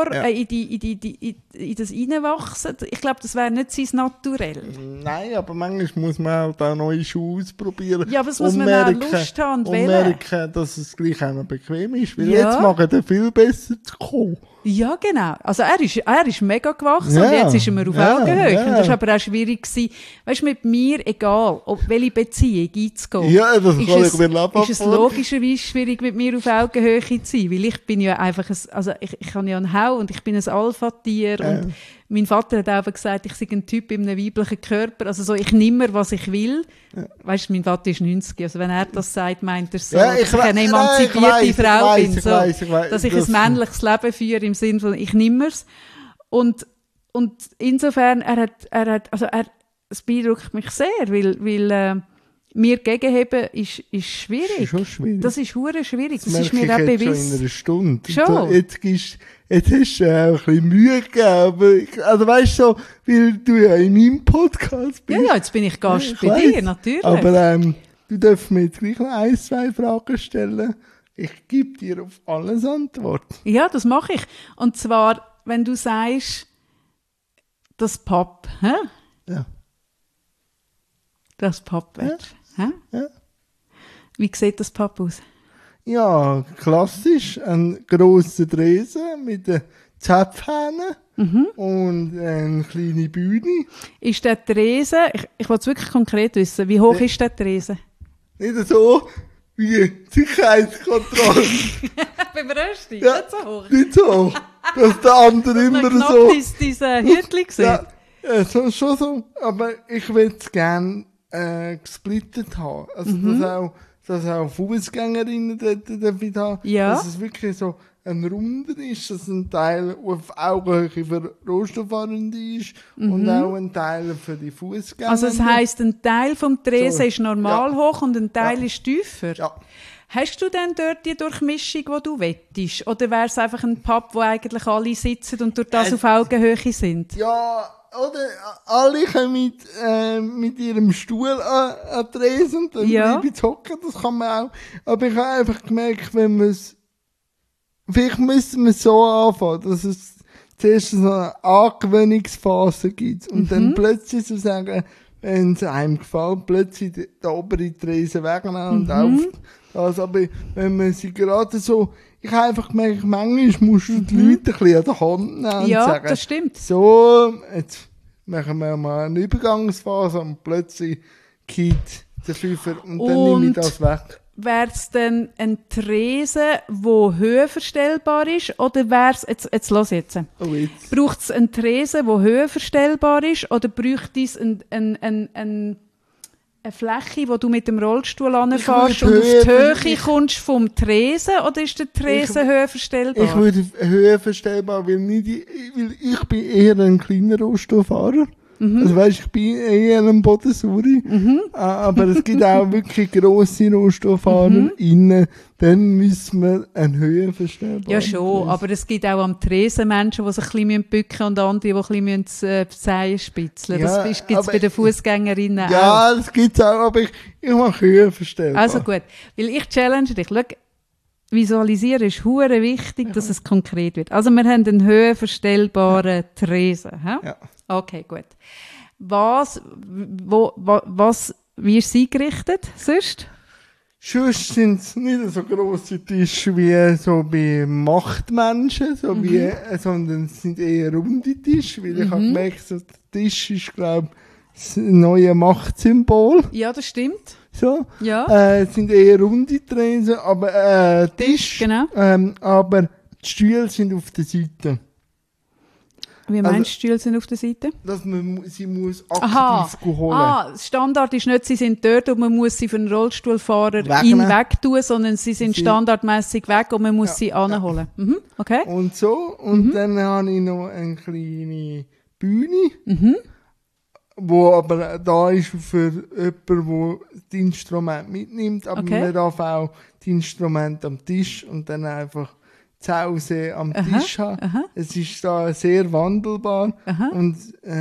in das reinwachsen. Ich glaube, das wäre nicht sein Naturell. Nein, aber manchmal muss man halt auch neue Schuhe ausprobieren. Ja, aber das muss man auch Lust haben und merken, dass es gleich auch noch bequem ist. Weil jetzt machen er viel besser zu kommen. Ja, genau. Also er ist mega gewachsen und jetzt ist er mir auf Augenhöhe. Und das war aber auch schwierig gewesen. Weißt du, mit mir, egal, ob welche Beziehung einzugehen. Ja, das kann ich mir ist es logischerweise schwierig, mit mir auf Augenhöhe zu sein. Weil ich bin ja einfach ich habe ja einen Hau und ich bin ein Alpha-Tier und mein Vater hat auch gesagt, ich sei ein Typ in einem weiblichen Körper. Also so, ich nehme mir, was ich will. Ja. Weißt du, mein Vater ist 90. Also wenn er das sagt, meint er so, dass ich eine emanzipierte Frau bin. Dass ich ein männliches Leben führe im Sinne von, ich nehme es. Und insofern, es beeindruckt mich sehr, weil mir gegenheben ist schwierig. Das ist schon schwierig. Das ist verdammt schwierig. Das ist mir auch bewusst. Schon in einer Stunde. Schon? Jetzt hast du auch ein bisschen Mühe gegeben. Also weißt du, so, weil du ja in meinem Podcast bist. Ja, jetzt bin ich Gast bei dir, natürlich. Aber du darfst mir jetzt gleich noch 1-2 Fragen stellen. Ich gebe dir auf alles Antwort. Ja, das mache ich. Und zwar, wenn du sagst, das Papp, hä? Ja. Das Papp wird. Ja. Ja. Wie sieht das Papp aus? Ja, klassisch. Ein grosser Dresen mit den Zäpfhähnen und eine kleine Bühne. Ist der Dresen, ich will es wirklich konkret wissen, wie hoch ist der Dresen? Nicht so wie die Sicherheitskontrolle. Beim Rösti? Ja, nicht so hoch? Nicht so hoch. Dass der andere immer so... diese Hütchen sieht. Ja, schon so. Aber ich würde es gerne gesplittet haben. Also, dass auch Fußgängerinnen dort haben. Ja. Dass es wirklich so ein Runder ist, dass ein Teil auf Augenhöhe für Rollstuhlfahrende ist und auch ein Teil für die Fußgänger. Also das heisst, ein Teil vom Tresen ist normal hoch und ein Teil ist tiefer? Ja. Hast du denn dort die Durchmischung, die du wettest? Oder wäre es einfach ein Pub, wo eigentlich alle sitzen und durch das auf Augenhöhe sind? Ja, oder alle kommen mit ihrem Stuhl an die Tresen und dann bleibe ich hocken, das kann man auch. Aber ich habe einfach gemerkt, wenn man es, vielleicht müssen wir es so anfangen, dass es zuerst so eine Angewöhnungsphase gibt und dann plötzlich so sagen, wenn es einem gefällt, plötzlich die obere Tresen wegnehmen und auf das. Aber wenn man sie gerade so, ich habe einfach gemerkt, manchmal musst du die Leute ein bisschen an der Hand nehmen und sagen, das stimmt. So, jetzt machen wir mal eine Übergangsphase und plötzlich geht der Fünfer und dann nehme ich das weg. wäre es dann ein Tresen, der höhenverstellbar ist? Oder wäre es, jetzt los jetzt. Oh, jetzt. Braucht es einen Tresen, der höhenverstellbar ist? Oder bräuchte es eine Fläche, wo du mit dem Rollstuhl anfährst und auf die Höhe kommst vom Tresen? Oder ist der Tresen höhenverstellbar? Ich würde höhenverstellbar, weil ich bin eher ein kleiner Rollstuhlfahrer. Also weißt, ich bin eher ein Bodensuri. Aber es gibt auch wirklich grosse Rollstuhlfahrer innen. Dann müssen wir eine höhenverstellbaren. Ja schon, aber es gibt auch am Tresen Menschen, die sich ein bisschen bücken müssen und andere, die ein bisschen die Zehen spitzeln müssen. Ja, Das gibt es bei den Fußgängerinnen auch. Ja, das gibt es auch, aber ich mache höhenverstellbar. Also gut, weil ich challenge dich. Schau, visualisieren ist hure wichtig, dass es konkret wird. Also wir haben einen höhenverstellbaren Tresen. He? Ja. Okay, gut. Wie ist es eingerichtet sonst? Sonst sind es nicht so grosse Tische wie so bei Machtmenschen, sondern es sind eher runde Tische, weil ich habe gemerkt, so, der Tisch ist, glaube ich, das neue Machtsymbol. Ja, das stimmt. So. Ja. Es sind eher runde Tresen, aber Tisch, genau. aber die Stühle sind auf der Seite. Wie meinst du, Stühle sind auf der Seite? Dass man sie muss aktiv holen. Standard ist nicht, sie sind dort und man muss sie für einen Rollstuhlfahrer weg tun, sondern sie sind standardmäßig weg und man muss sie anholen. Ja. Okay. Und so. Und dann habe ich noch eine kleine Bühne, wo aber da ist für jemanden, der das Instrument mitnimmt, aber man darf auch die Instrumente am Tisch und dann einfach zu Hause am Tisch haben. Es ist da sehr wandelbar und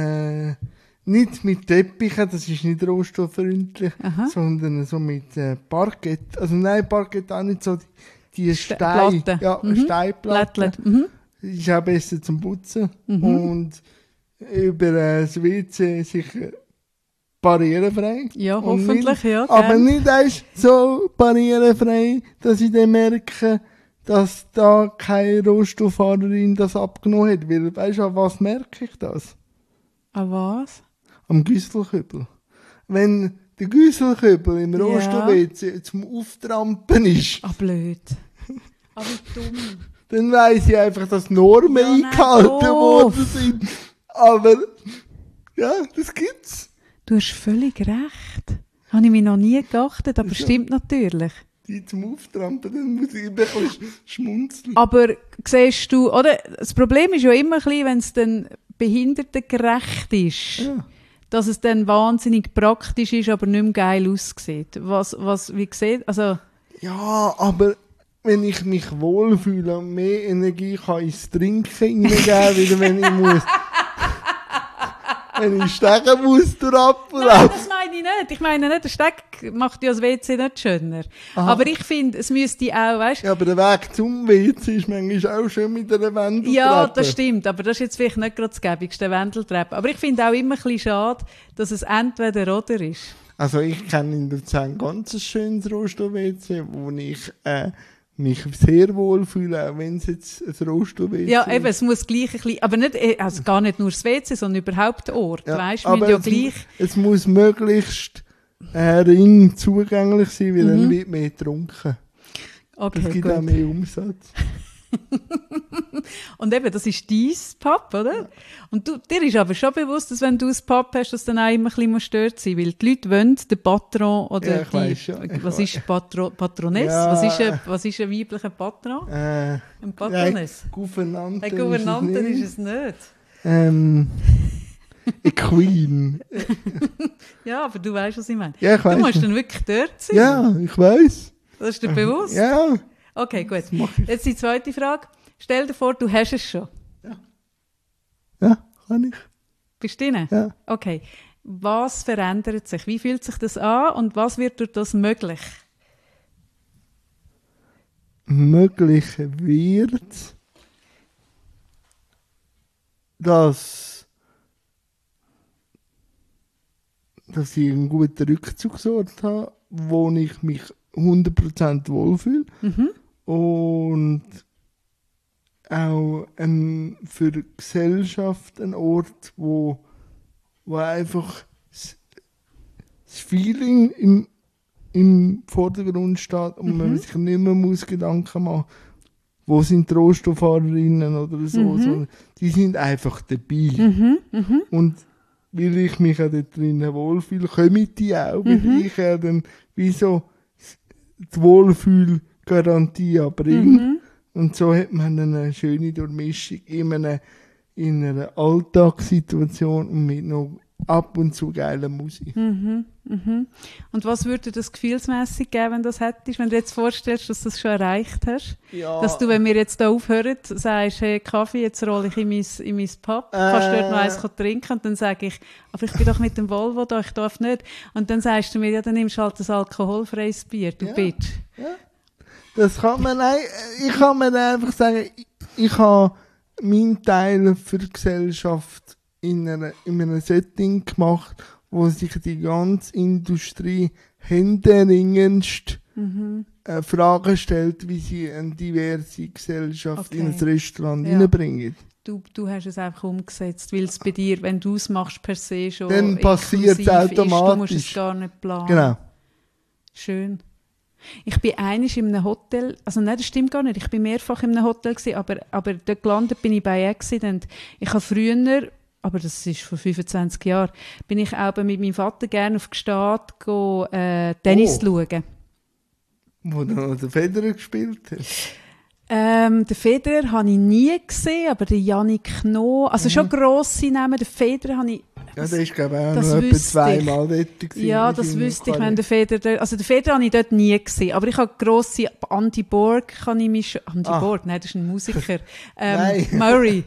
nicht mit Teppichen, das ist nicht rollstuhlfreundlich, sondern so mit Parkett. Also nein, Parkett auch nicht so die Steine. Ja, Steinplatten. Ist auch besser zum Putzen. Und über das WC sicher barrierefrei. Ja, hoffentlich, nicht, ja. Aber nicht erst so barrierefrei, dass ich dann merke, dass da keine Rollstuhlfahrerin das abgenommen hat. Weil, weißt du, an was merke ich das? An was? Am Güsselkübel. Wenn der Güsselkübel im Rollstuhl-WC zum Auftrampen ist. Ah, blöd. Ah, wie dumm. Dann weiss ich einfach, dass Normen eingehalten worden sind. Aber, ja, das gibt's. Du hast völlig recht. Habe ich mir noch nie geachtet, aber stimmt natürlich. Die zum Auftrampen, dann muss ich ein bisschen schmunzeln. Aber siehst du, oder? Das Problem ist ja immer ein bisschen, wenn es dann behindertengerecht ist, dass es dann wahnsinnig praktisch ist, aber nicht mehr geil aussieht. Wie sieht, also... Ja, aber wenn ich mich wohlfühle und mehr Energie kann ins Trinken hineingeben, wieder wenn ich muss... Wenn ich stecken muss, durch Ablauf. Nein, das meine ich nicht. Ich meine nicht, der Steck macht ja das WC nicht schöner. Aha. Aber ich finde, es müsste auch, weißt du... Ja, aber der Weg zum WC ist manchmal auch schön mit einer Wendeltreppe. Ja, das stimmt. Aber das ist jetzt vielleicht nicht gerade das Gäbigste, Wendeltreppe. Aber ich finde auch immer ein bisschen schade, dass es entweder oder ist. Also ich kenne in Luzern ganz ein schönes Rollstuhl-WC, wo ich... mich sehr wohl fühlen, auch wenn es jetzt ein Rollstuhl-WC ist. Ja, eben, es muss gleich ein bisschen, aber nicht, also gar nicht nur das WC, sondern überhaupt der Ort, ja, weißt du, ja gleich... Es muss möglichst ring zugänglich sein, weil dann wird mehr getrunken. Okay, das gibt gut. auch mehr Umsatz. Und eben, das ist dein Pub, oder? Ja. Und dir ist aber schon bewusst, dass wenn du ein Pub hast, dass dann auch immer ein bisschen stört sein muss, weil die Leute wollen den Patron oder ja, weiss, ja, was ist Patroness? Ja. Was ist ein weiblicher Patron? Ein Patroness? Gouvernante. Eine Gouvernante ist es nicht. Eine Queen. Ja, aber du weißt, was ich meine. Ja, ich weiss. Du musst dann wirklich dort sein. Ja, ich weiss. Das ist dir bewusst? Ja. Okay, gut. Jetzt die zweite Frage. Stell dir vor, du hast es schon. Ja. Ja, kann ich. Bist du drin? Ja. Okay. Was verändert sich? Wie fühlt sich das an und was wird durch das möglich? Möglich wird, dass ich einen guten Rückzugsort habe, wo ich mich 100% wohlfühle. Und auch für die Gesellschaft ein Ort, wo einfach das Feeling im Vordergrund steht und man sich nicht mehr muss Gedanken machen, wo sind die Rohstofffahrerinnen oder so, sondern die sind einfach dabei. Und weil ich mich auch dort drinnen wohlfühle, kommen die auch, weil ich ja dann wie so die Wohlfühlgarantie erbringe. Und so hat man eine schöne Durchmischung in einer Alltagssituation und mit noch ab und zu geiler Musik. Und was würde das gefühlsmässig geben, wenn du das hättest, wenn du dir jetzt vorstellst, dass du das schon erreicht hast? Ja. Dass du, wenn wir jetzt hier aufhören, sagst, hey, Kaffee, jetzt rolle ich in mein Pub, kannst du dort noch eins trinken? Und dann sage ich, aber ich bin doch mit dem Volvo da, ich darf nicht. Und dann sagst du mir, ja, dann nimmst du halt ein alkoholfreies Bier, du Bitch. Ja. Das kann man, ich kann mir einfach sagen, ich habe meinen Teil für die Gesellschaft in einem Setting gemacht, wo sich die ganze Industrie händeringend Fragen stellt, wie sie eine diverse Gesellschaft in ein Restaurant reinbringen. Du hast es einfach umgesetzt, weil es bei dir, wenn du es machst, per se schon dann passiert es automatisch. Du musst es gar nicht planen. Genau. Schön. Ich bin einmal in einem Hotel, also nein, das stimmt gar nicht, ich bin mehrfach in einem Hotel gewesen, aber dort gelandet bin ich bei Accident. Ich habe früher, aber das ist vor 25 Jahren, bin ich auch mit meinem Vater gerne auf Gstaad Tennis schauen. Wo dann der Federer gespielt hat? Den Federer habe ich nie gesehen, aber den Yannick Noah, also schon grosse Namen, den Federer habe ich... Ja, der ist, glaube ich, auch noch etwa zweimal dort gewesen. Ja, das wüsste ich, wenn der Federer... Also den Federer habe ich dort nie gesehen, aber ich habe grosse... Andy Borg kann ich mich... Andy Borg? Nein, das ist ein Musiker. Murray.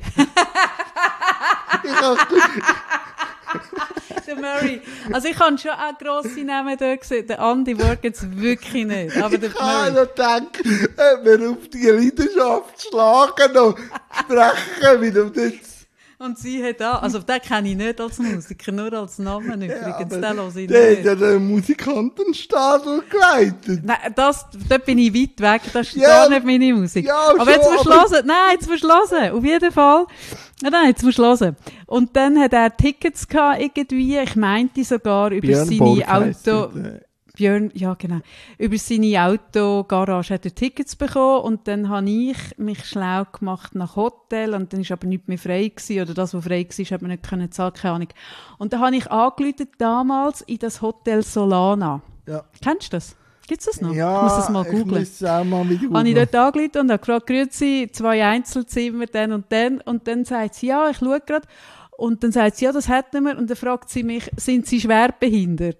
Der Murray. Also ich habe schon auch grosse Namen dort gesehen. Der Andy Borg jetzt wirklich nicht. Aber der ich habe noch gedacht, ob wir auf die Leidenschaft schlagen und sprechen, wie du jetzt... Und sie hat auch, also den kenne ich nicht als Musiker, nur als Namen übrigens, den höre ich nicht. Der hat ja den Musikantenstadel geleitet. Nein, dort bin ich weit weg, das ist gar nicht meine Musik. Ja, aber jetzt musst du hören, jetzt musst du hören, auf jeden Fall. Nein, jetzt musst du hören. Und dann hat er Tickets gehabt, irgendwie, ich meinte sogar über seine Auto... Björn, ja genau. Über seine Autogarage hat er Tickets bekommen und dann habe ich mich schlau gemacht nach Hotel und dann ist aber nichts mehr frei gewesen, oder das, was frei war, hat man nicht können zahlen, keine Ahnung. Und dann habe ich angerufen damals in das Hotel Solana. Ja. Kennst du das? Gibt es das noch? Ja, ich muss das mal googeln. Ich muss es auch mal wieder googeln. Habe ich dort angerufen und habe gefragt, grüezi, 2 Einzelzimmer, dann und dann. Und dann sagt sie, ja, ich schaue gerade. Und dann sagt sie, ja, das hätten wir. Und dann fragt sie mich, sind Sie schwerbehindert?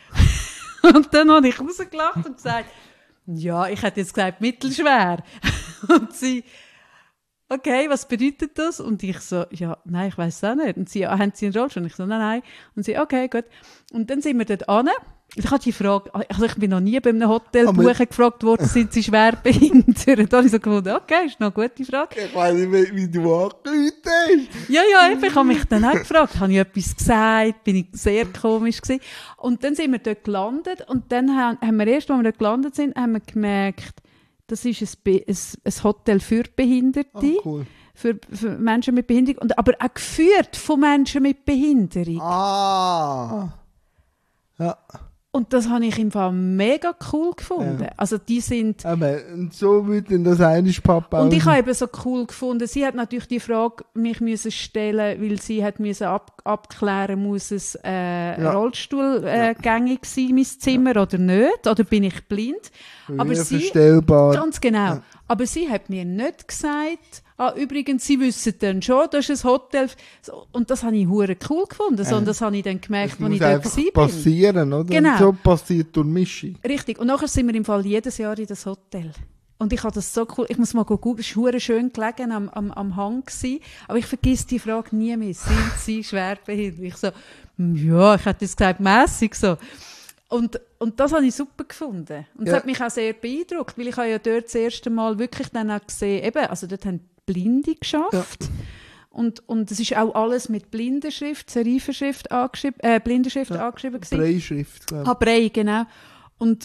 Und dann habe ich rausgelacht und gesagt, ja, ich hätte jetzt gesagt, mittelschwer. Und sie, okay, was bedeutet das? Und ich so, ja, nein, ich weiss es auch nicht. Und sie, haben Sie einen Rollstuhl? Und ich so, nein. Und sie, okay, gut. Und dann sind wir dort hin. Ich habe die Frage, also ich bin noch nie bei einem Hotel gefragt worden, sind Sie schwerbehindert? Da habe ich so gefunden, okay, ist noch eine gute Frage. Ich weiss nicht, wie du angerufen hast. Ja, ich habe mich dann auch gefragt, habe ich etwas gesagt, bin ich sehr komisch gewesen. Und dann sind wir dort gelandet und dann haben wir erst, als wir dort gelandet sind, haben wir gemerkt, das ist ein Hotel für Behinderte. Cool. Für Menschen mit Behinderung, aber auch geführt von Menschen mit Behinderung. Ja. Und das habe ich im Fall mega cool gefunden. Ja. Also die sind... Aber so würde das eigentlich Papa. Und ich habe eben so cool gefunden, sie hat natürlich die Frage mich müssen stellen, weil sie hat müssen abklären, muss es Rollstuhlgängig sein, mein Zimmer, oder nicht? Oder bin ich blind? Aber sie, verstellbar. Ganz genau. Ja. Aber sie hat mir nicht gesagt, übrigens, Sie wissen dann schon, das ist ein Hotel. Und das habe ich hure cool gefunden. Sondern das habe ich dann gemerkt, als ich dort war. Das passieren, oder? Genau. So passiert durch Mischung. Richtig. Und nachher sind wir im Fall jedes Jahr in das Hotel. Und ich habe das so cool, ich muss mal googeln, es war schön gelegen am Hang gewesen, aber ich vergesse die Frage nie mehr. Sind Sie schwerbehindert? Ich so, ja, ich hätte jetzt gesagt, mässig so. Und das habe ich super gefunden. Und das hat mich auch sehr beeindruckt, weil ich habe ja dort das erste Mal wirklich dann auch gesehen, eben, also dort haben Blinde geschafft. Ja. Und es ist auch alles mit Blindenschrift, Serifenschrift angeschrieben, Blindenschrift angeschrieben gewesen. Breischrift, glaube ich. Brei, genau. Und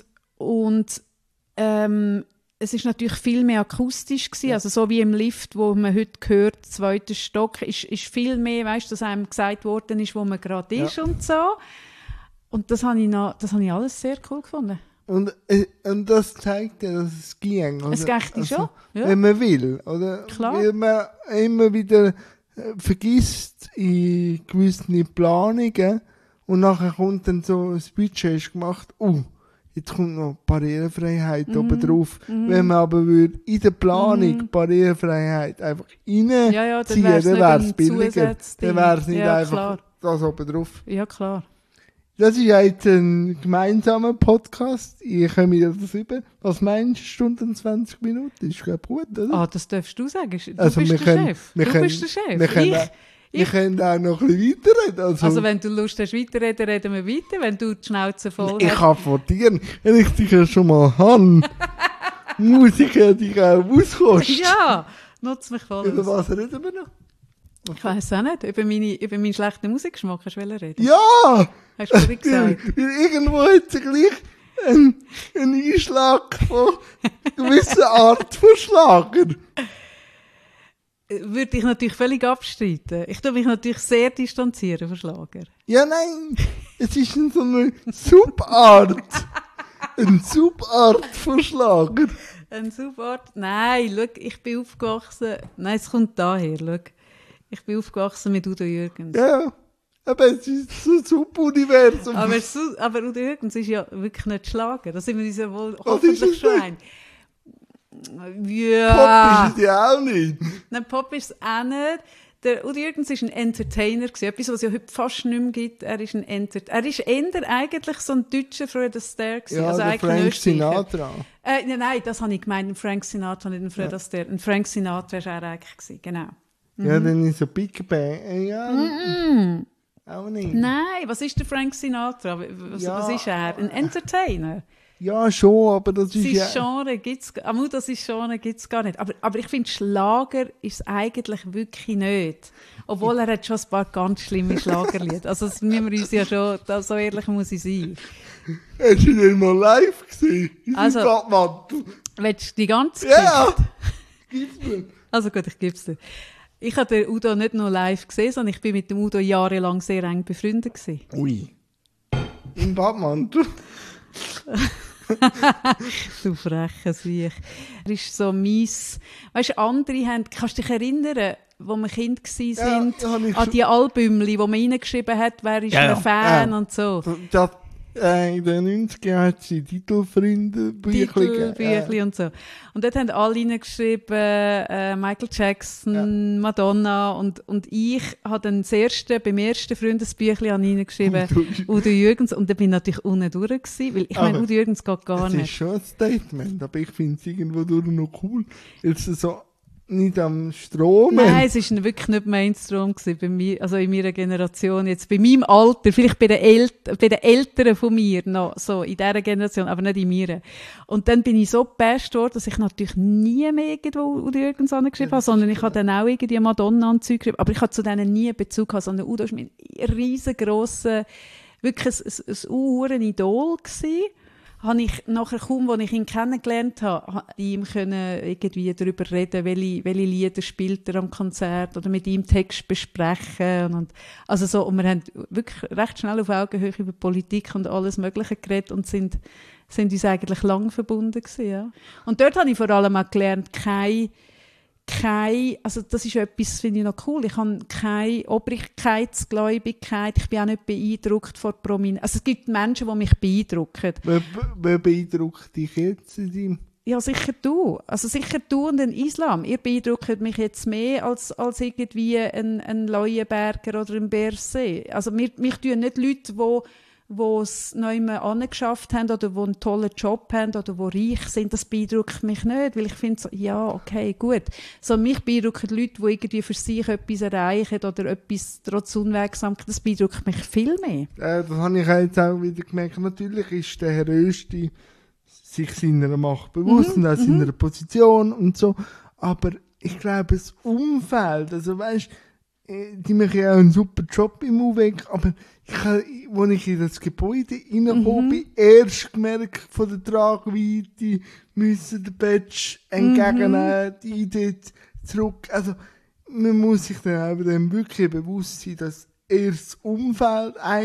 es ist natürlich viel mehr akustisch gewesen, also so wie im Lift, wo man heute hört, 2. Stock, ist viel mehr, weißt, dass einem gesagt worden ist, wo man gerade ist und so. Und das habe ich alles sehr cool gefunden. Und das zeigt ja, dass es ging. Oder? Es geht schon, ja. Wenn man will, oder? Klar. Weil man immer wieder vergisst in gewissen Planungen und nachher kommt dann so ein Budget ist gemacht, jetzt kommt noch Barrierefreiheit oben drauf. Wenn man aber würde in der Planung Barrierefreiheit einfach reinziehen, dann wäre es billiger. Dann wäre es nicht einfach klar. Das oben drauf. Ja, klar. Das ist ja jetzt ein gemeinsamer Podcast. Ich komme mir das über. Was meinst du, Stunde und 20 Minuten? Ist glaube gut, oder? Das darfst du sagen. Du also bist der Chef. Wir können auch noch ein bisschen weiterreden. Also wenn du Lust hast, weiterreden, reden wir weiter. Wenn du die Schnauze voll hast. Ich kann vor dir, wenn ich dich ja schon mal habe, muss ich ja dich auch auskosten. Ja, nutz mich voll. Über was reden wir noch? Ich weiss auch nicht. Über meinen schlechten Musikgeschmack hast du reden? Ja! Hast du vorhin gesagt? Irgendwo hat sie gleich einen Einschlag von gewisser Art von Schlager. Würde ich natürlich völlig abstreiten. Ich tue mich natürlich sehr distanzieren von Schlager. Ja, nein. Es ist so eine Subart. Eine Subart von Schlager. Eine Subart? Nein, schau, ich bin aufgewachsen... Nein, es kommt daher, schau. Ich bin aufgewachsen mit Udo Jürgens. Ja, aber es ist so ein Subuniversum. Aber Udo Jürgens ist ja wirklich nicht Schlager. Da sind wir uns ja wohl hoffentlich schon ein. Ja. Pop ist es ja auch nicht. Nein, Pop ist es auch nicht. Der Udo Jürgens war ein Entertainer gewesen. Etwas, was es ja heute fast nicht mehr gibt. Er ist eher eigentlich so ein deutscher Fred Astaire gewesen. Ja, also der Frank Sinatra. Nein, das habe ich gemeint. Frank Sinatra, nicht ein Fred Astaire. Ein Frank Sinatra war er eigentlich gewesen, genau. Ja, dann ist so Big Bang. Ja. Auch nicht. Nein, was ist der Frank Sinatra? Was ist er? Ein Entertainer? Ja, schon, aber das ist ja... Genre gibt's, das ist Genre gibt's gar nicht. Aber ich finde, Schlager ist es eigentlich wirklich nicht. Obwohl er hat schon ein paar ganz schlimme Schlagerlieder. Also das müssen wir uns ja schon, so ehrlich muss ich sein. Hast du den mal live gesehen? Also, willst du die ganze Ja! Gib's mir. Also gut, ich gebe es dir. Ich habe den Udo nicht nur live gesehen, sondern ich bin mit dem Udo jahrelang sehr eng befreundet gewesen. Ui. Im Badmantel. Du freche Siech. Er ist so mies. Weißt du, andere haben, kannst du dich erinnern, wo wir Kind waren, an die Albümli, die man reingeschrieben hat, wer ist ein Fan und so. In den 90ern hat sie Titelfreunde, Büchli und so. Und dort haben alle reingeschrieben, Michael Jackson, Madonna und ich habe dann beim ersten Freundesbüchli reingeschrieben, Udo Jürgens, und dann bin ich natürlich unten durch gewesen, weil ich meine, Udo Jürgens geht gar nicht. Das ist schon ein Statement, aber ich finde es irgendwo durch noch cool, weil es so nicht am Strom. Nein, es war wirklich nicht Mainstream bei mir, also in meiner Generation jetzt, bei meinem Alter, vielleicht bei den Eltern von mir noch, so in dieser Generation, aber nicht in mir. Und dann bin ich so gepasst worden, dass ich natürlich nie mehr irgendwo Udo Jürgens angeschrieben habe, sondern ich habe dann auch irgendwie Madonna-Anzüge geschrieben, aber ich habe zu denen nie Bezug gehabt, sondern Udo war mein riesengrosser, wirklich ein Idol gewesen. Habe ich nachher kaum, als ich ihn kennengelernt habe, ihm können irgendwie darüber reden, welche Lieder spielt er am Konzert oder mit ihm Text besprechen und wir haben wirklich recht schnell auf Augenhöhe über Politik und alles Mögliche geredet und sind uns eigentlich lang verbunden gewesen, ja. Und dort habe ich vor allem auch gelernt, also das ist etwas, finde ich noch cool. Ich habe keine Obrigkeitsgläubigkeit. Ich bin auch nicht beeindruckt von Prominenz. Also es gibt Menschen, die mich beeindrucken. Wer beeindruckt dich jetzt in deinem... Ja, sicher du. Also sicher du und den Islam. Ihr beeindruckt mich jetzt mehr als irgendwie ein Leuenberger oder ein Berset. Also mich tun nicht Leute, die es neu angeschafft haben oder die einen tollen Job haben oder die reich sind, das beeindruckt mich nicht, weil ich finde so, ja, okay, gut. So, mich beeindrucken Leute, die irgendwie für sich etwas erreichen oder etwas trotz Unwegsamkeit, das beeindruckt mich viel mehr. Das habe ich jetzt auch wieder gemerkt. Natürlich ist der Herr Östi sich seiner Macht bewusst und auch seiner Position und so, aber ich glaube, das Umfeld, also weißt, die machen ja auch einen super Job im UWEG, aber als ich in das Gebäude reingekommen bin, erst gemerkt von der Tragweite, müssen den Badge entgegennehmen, die Idee zurück. Also, man muss sich dann auch dem wirklich bewusst sein, dass erst das Umfeld einem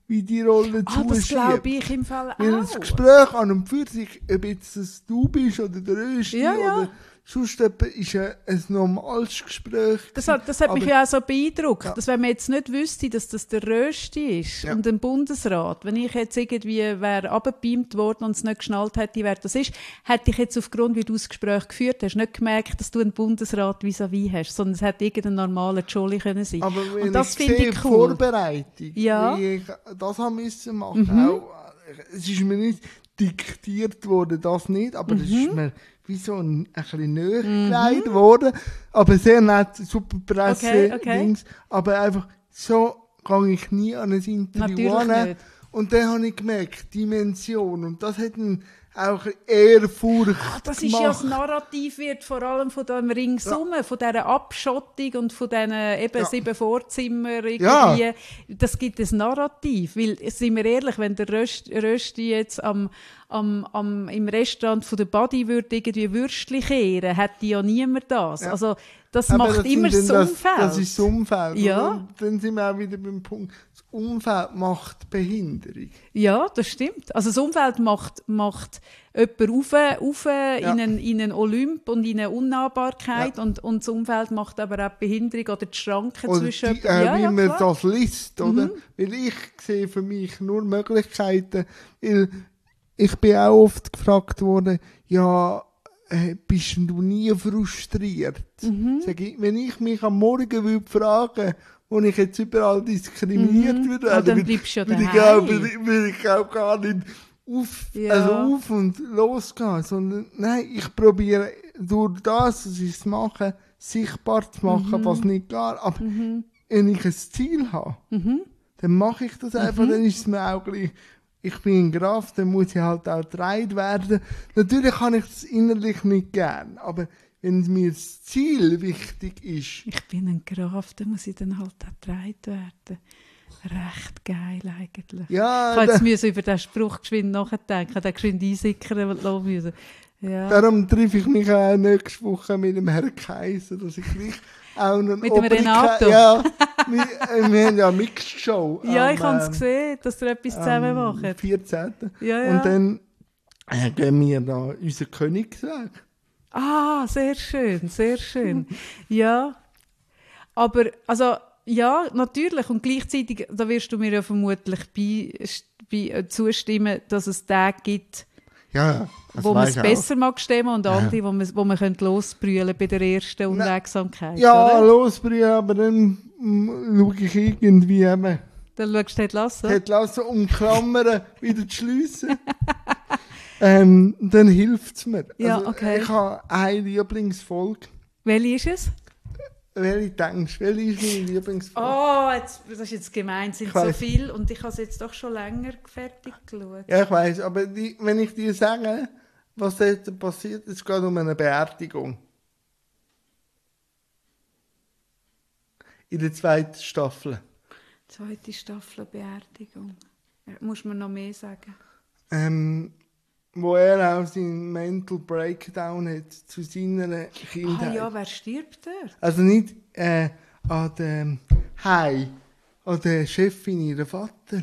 wie die Rolle zuschiebt. Das glaube ich im Fall auch. Weil das Gespräch an und für sich, ob jetzt das du bist oder der Rösti Ja. oder sonst jemand, ist ein normales Gespräch. Das hat mich ja auch so beeindruckt, dass wenn man jetzt nicht wüsste, dass das der Rösti ist und ein Bundesrat, wenn ich jetzt irgendwie wäre runtergebeamt worden und es nicht geschnallt hätte, wer das ist, hätte ich jetzt aufgrund, wie du das Gespräch geführt hast, nicht gemerkt, dass du einen Bundesrat vis-à-vis hast, sondern es hätte irgendein normaler Jolly können sein. Aber wenn und das ich finde sehe, ich cool. Vorbereitung, wie ich das haben müssen machen, auch, es ist mir nicht diktiert worden, das nicht, aber es ist mir wie so ein bisschen näher gelegt worden, aber sehr nett, super Presse, Okay. Dings, aber einfach so gehe ich nie an ein Interview Natürlich an. nicht. Und dann habe ich gemerkt, Dimension, und das hat ihn auch Ehrfurcht Das ist ja das Narrativ, wird vor allem von dem Ringsum, von dieser Abschottung und von diesen eben 7 Vorzimmer irgendwie. Das gibt ein Narrativ, weil, sind wir ehrlich, wenn der Rösti jetzt im Restaurant von der Buddy würde irgendwie Würstchen kehren, hätte ja niemand das. Ja. Also das Aber macht immer das Umfeld. Das ist das Umfeld. Ja. Und dann sind wir auch wieder beim Punkt, das Umfeld macht Behinderung. Ja, das stimmt. Also das Umfeld macht jemanden auf in einen Olymp und in eine Unnahbarkeit und das Umfeld macht aber auch die Behinderung oder die Schranken Oder zwischen wie man klar. das liest, oder? Weil ich sehe für mich nur Möglichkeiten, weil ich bin auch oft gefragt worden, ja, bist du nie frustriert? Sag ich, wenn ich mich am Morgen würde fragen, wo ich jetzt überall diskriminiert würde, dann bleibst du ja würde ich auch gar nicht auf und losgehen, sondern nein, ich probiere durch das, was ich mache, sichtbar zu machen, was nicht geht. Aber wenn ich ein Ziel habe, dann mache ich das einfach, dann ist es mir auch gleich. Ich bin ein Graf, dann muss ich halt auch getragen werden. Natürlich kann ich das innerlich nicht gern, aber wenn mir das Ziel wichtig ist. Ich bin ein Graf, dann muss ich dann halt auch getragen werden. Recht geil eigentlich. Ja, ich musste jetzt über diesen Spruch geschwind nachdenken, den geschwind einsickern müssen. Ja. Darum treffe ich mich auch nächste Woche mit dem Herrn Kaiser, dass ich gleich auch noch mit dem Renato? Ja, wir haben ja eine Mixed-Show. Ja, ich habe es gesehen, dass ihr etwas zusammen macht. Am 14. Ja. Und dann gehen wir da unseren Königsweg. Ah, sehr schön, sehr schön. Ja, aber, also, ja, natürlich. Und gleichzeitig, da wirst du mir ja vermutlich zustimmen, dass es Tage gibt, wo man es besser mag stimmen und andere, wo man losbrüllen bei der ersten Unwegsamkeit. Ja, oder? losbrüllen, aber dann schaue ich irgendwie eben. Dann schaust du Ted Lasso. Ted Lasso umklammern, wieder zu schliessen. Dann hilft es mir. Ja, also, okay. Ich habe eine Lieblingsfolge. Welche ist es? Welche denkst du? Welche ist meine Lieblingsfolge? Oh, das ist jetzt gemein, es sind so viel und ich habe es jetzt doch schon länger fertig geschaut. Ja, ich weiss, aber wenn ich dir sage, was dort passiert, es geht um eine Beerdigung. In der 2. Staffel. 2. Staffel Beerdigung. Muss man noch mehr sagen? Wo er auch seinen Mental Breakdown hat zu seiner Kindheit. Ah ja, wer stirbt dort? Also nicht an der an der Chefin, ihrem Vater.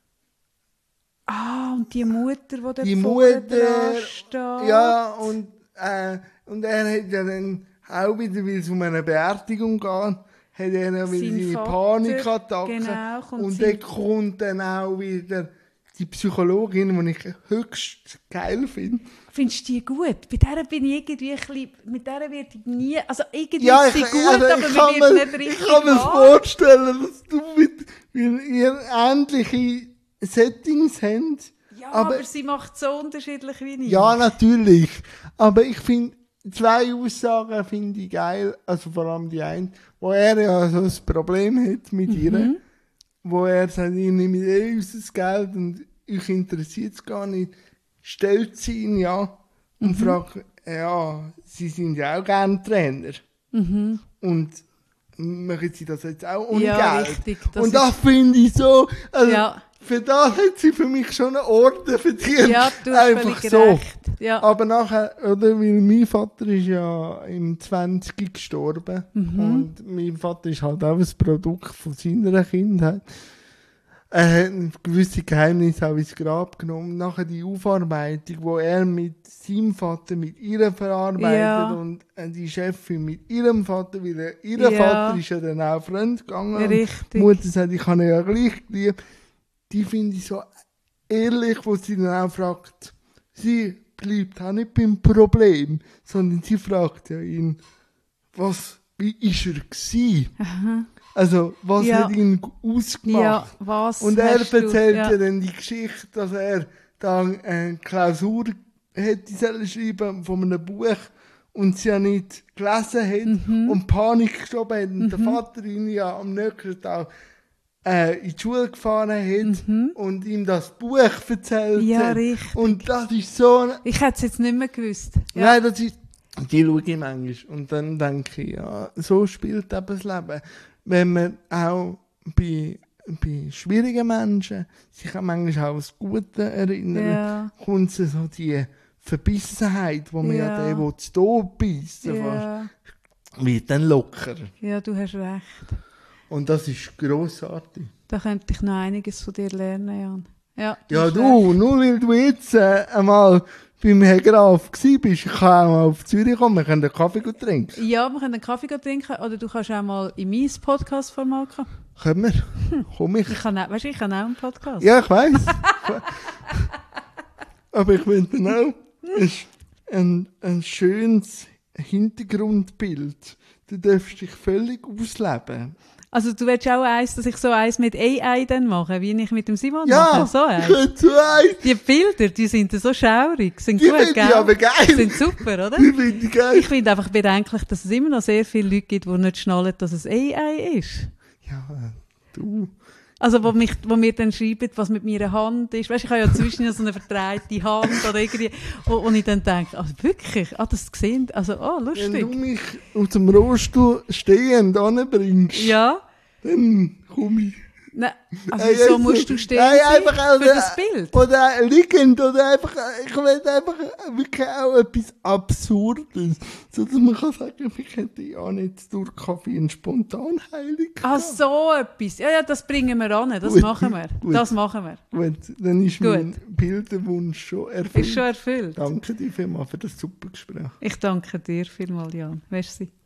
Ah, und die Mutter, die die vorne Mutter, dran steht. Ja, und er hat ja dann auch wieder, weil es um eine Beerdigung geht, hat er dann wieder seine Panikattacke. Genau, und dann kommt dann auch wieder die Psychologin, die ich höchst geil finde. Findest du die gut? Bei der bin ich irgendwie ein bisschen, mit der werde ich nie, also irgendwie Ja, ist sie gut, aber man wird nicht richtig ich kann mir vorstellen, dass du weil ihr ähnliche Settings habt. Ja, aber sie macht so unterschiedlich wie ich. Ja, natürlich. Aber ich finde, 2 Aussagen finde ich geil. Also vor allem die eine, wo er ja so ein Problem hat mit ihr. Wo er sagt, ich nehme unser Geld und euch interessiert es gar nicht. Stellt sie ihn ja und fragt, ja, sie sind ja auch gerne Trainer. Und machen sie das jetzt auch ohne Geld? Richtig. Und das finde ich so, also für das hat sie für mich schon einen Orden verdient. Ja, du hast einfach völlig so. recht. Ja. Aber nachher, oder, weil mein Vater ist ja im 20 gestorben und mein Vater ist halt auch ein Produkt von seiner Kindheit. Er hat gewisse Geheimnisse auch ins Grab genommen. Nachher die Aufarbeitung, wo er mit seinem Vater, mit ihr verarbeitet Ja. und die Chefin mit ihrem Vater, weil ihr Ja. Vater ist ja dann auch fremd gegangen. Richtig. Die Mutter sagt, ich habe ihn ja gleich geliebt. Die finde ich so ehrlich, wo sie dann auch fragt, sie bleibt auch nicht beim Problem, sondern sie fragt ja ihn, wie ist er gewesen? Aha. Also, was Ja. hat ihn ausgemacht? Ja, was Und er hast du- erzählt ja. ja dann die Geschichte, dass er dann eine Klausur hätte sollen schreiben von einem Buch und sie ja nicht gelesen hat Mhm. und Panik geschoben hat und der Vater ihn ja am nächsten Tag in die Schule gefahren hat und ihm das Buch erzählt Mhm. Ja, hat. richtig. Und das ist so... Ich hätte es jetzt nicht mehr gewusst. Ja. Nein, das ist... Die schaue ich manchmal. Und dann denke ich, ja, so spielt eben das Leben. Wenn man auch bei schwierigen Menschen sich auch manchmal auch das Gute erinnern, Ja. kommt so die Verbissenheit, wo man ja Ja. den zu Tod beißen Ja. wird dann lockerer. Ja, du hast recht. Und das ist grossartig. Da könnte ich noch einiges von dir lernen, Jan. Ja, Ja, hast du, nur weil du jetzt einmal beim Herrn Graf gsi bist, ich kann auch mal auf Zürich kommen, wir können einen Kaffee trinken. recht. Ja, wir können einen Kaffee trinken oder du kannst auch mal in mein Podcast-Format kommen. Können wir? Komm ich. Ich kann auch, weißt du, ich habe auch einen Podcast. Ja, ich weiss. Aber ich will dann auch ein schönes Hintergrundbild. Du darfst dich völlig ausleben. Also du willst auch eins, dass ich so eins mit AI dann mache, wie ich mit dem Simon Ja, mache? So ich eins. könnte so eins. Die Bilder, die sind so schaurig, sind Die gut, finde ich gell? aber geil. Sind super, oder? Die finde ich geil. Ich finde einfach bedenklich, dass es immer noch sehr viele Leute gibt, die nicht schnallen, dass es AI ist. Ja, du. Also, wo mir dann schreiben, was mit meiner Hand ist. Weißt du, ich habe ja zwischen so eine verdrehte Hand oder irgendwie, wo ich dann denke, also wirklich, das gesehen, also, Wenn du lustig. mich aus dem Rollstuhl stehend anbringst, Ja, dann komme ich. nein, also Ey, wieso jetzt- musst du stehen Nein, sein einfach für das Bild? Oder liegend, oder einfach, ich will einfach wirklich auch etwas Absurdes. So dass man kann sagen, ich hätte ja nicht durch Kaffee eine Spontanheilung Ah, gehabt. so etwas. Ja, das bringen wir an, das Gut, machen wir. gut. Das machen wir. Gut, dann ist Gut. mein Bilderwunsch schon erfüllt. Ist schon erfüllt. Danke dir vielmals für das super Gespräch. Ich danke dir vielmals, Jan. Merci.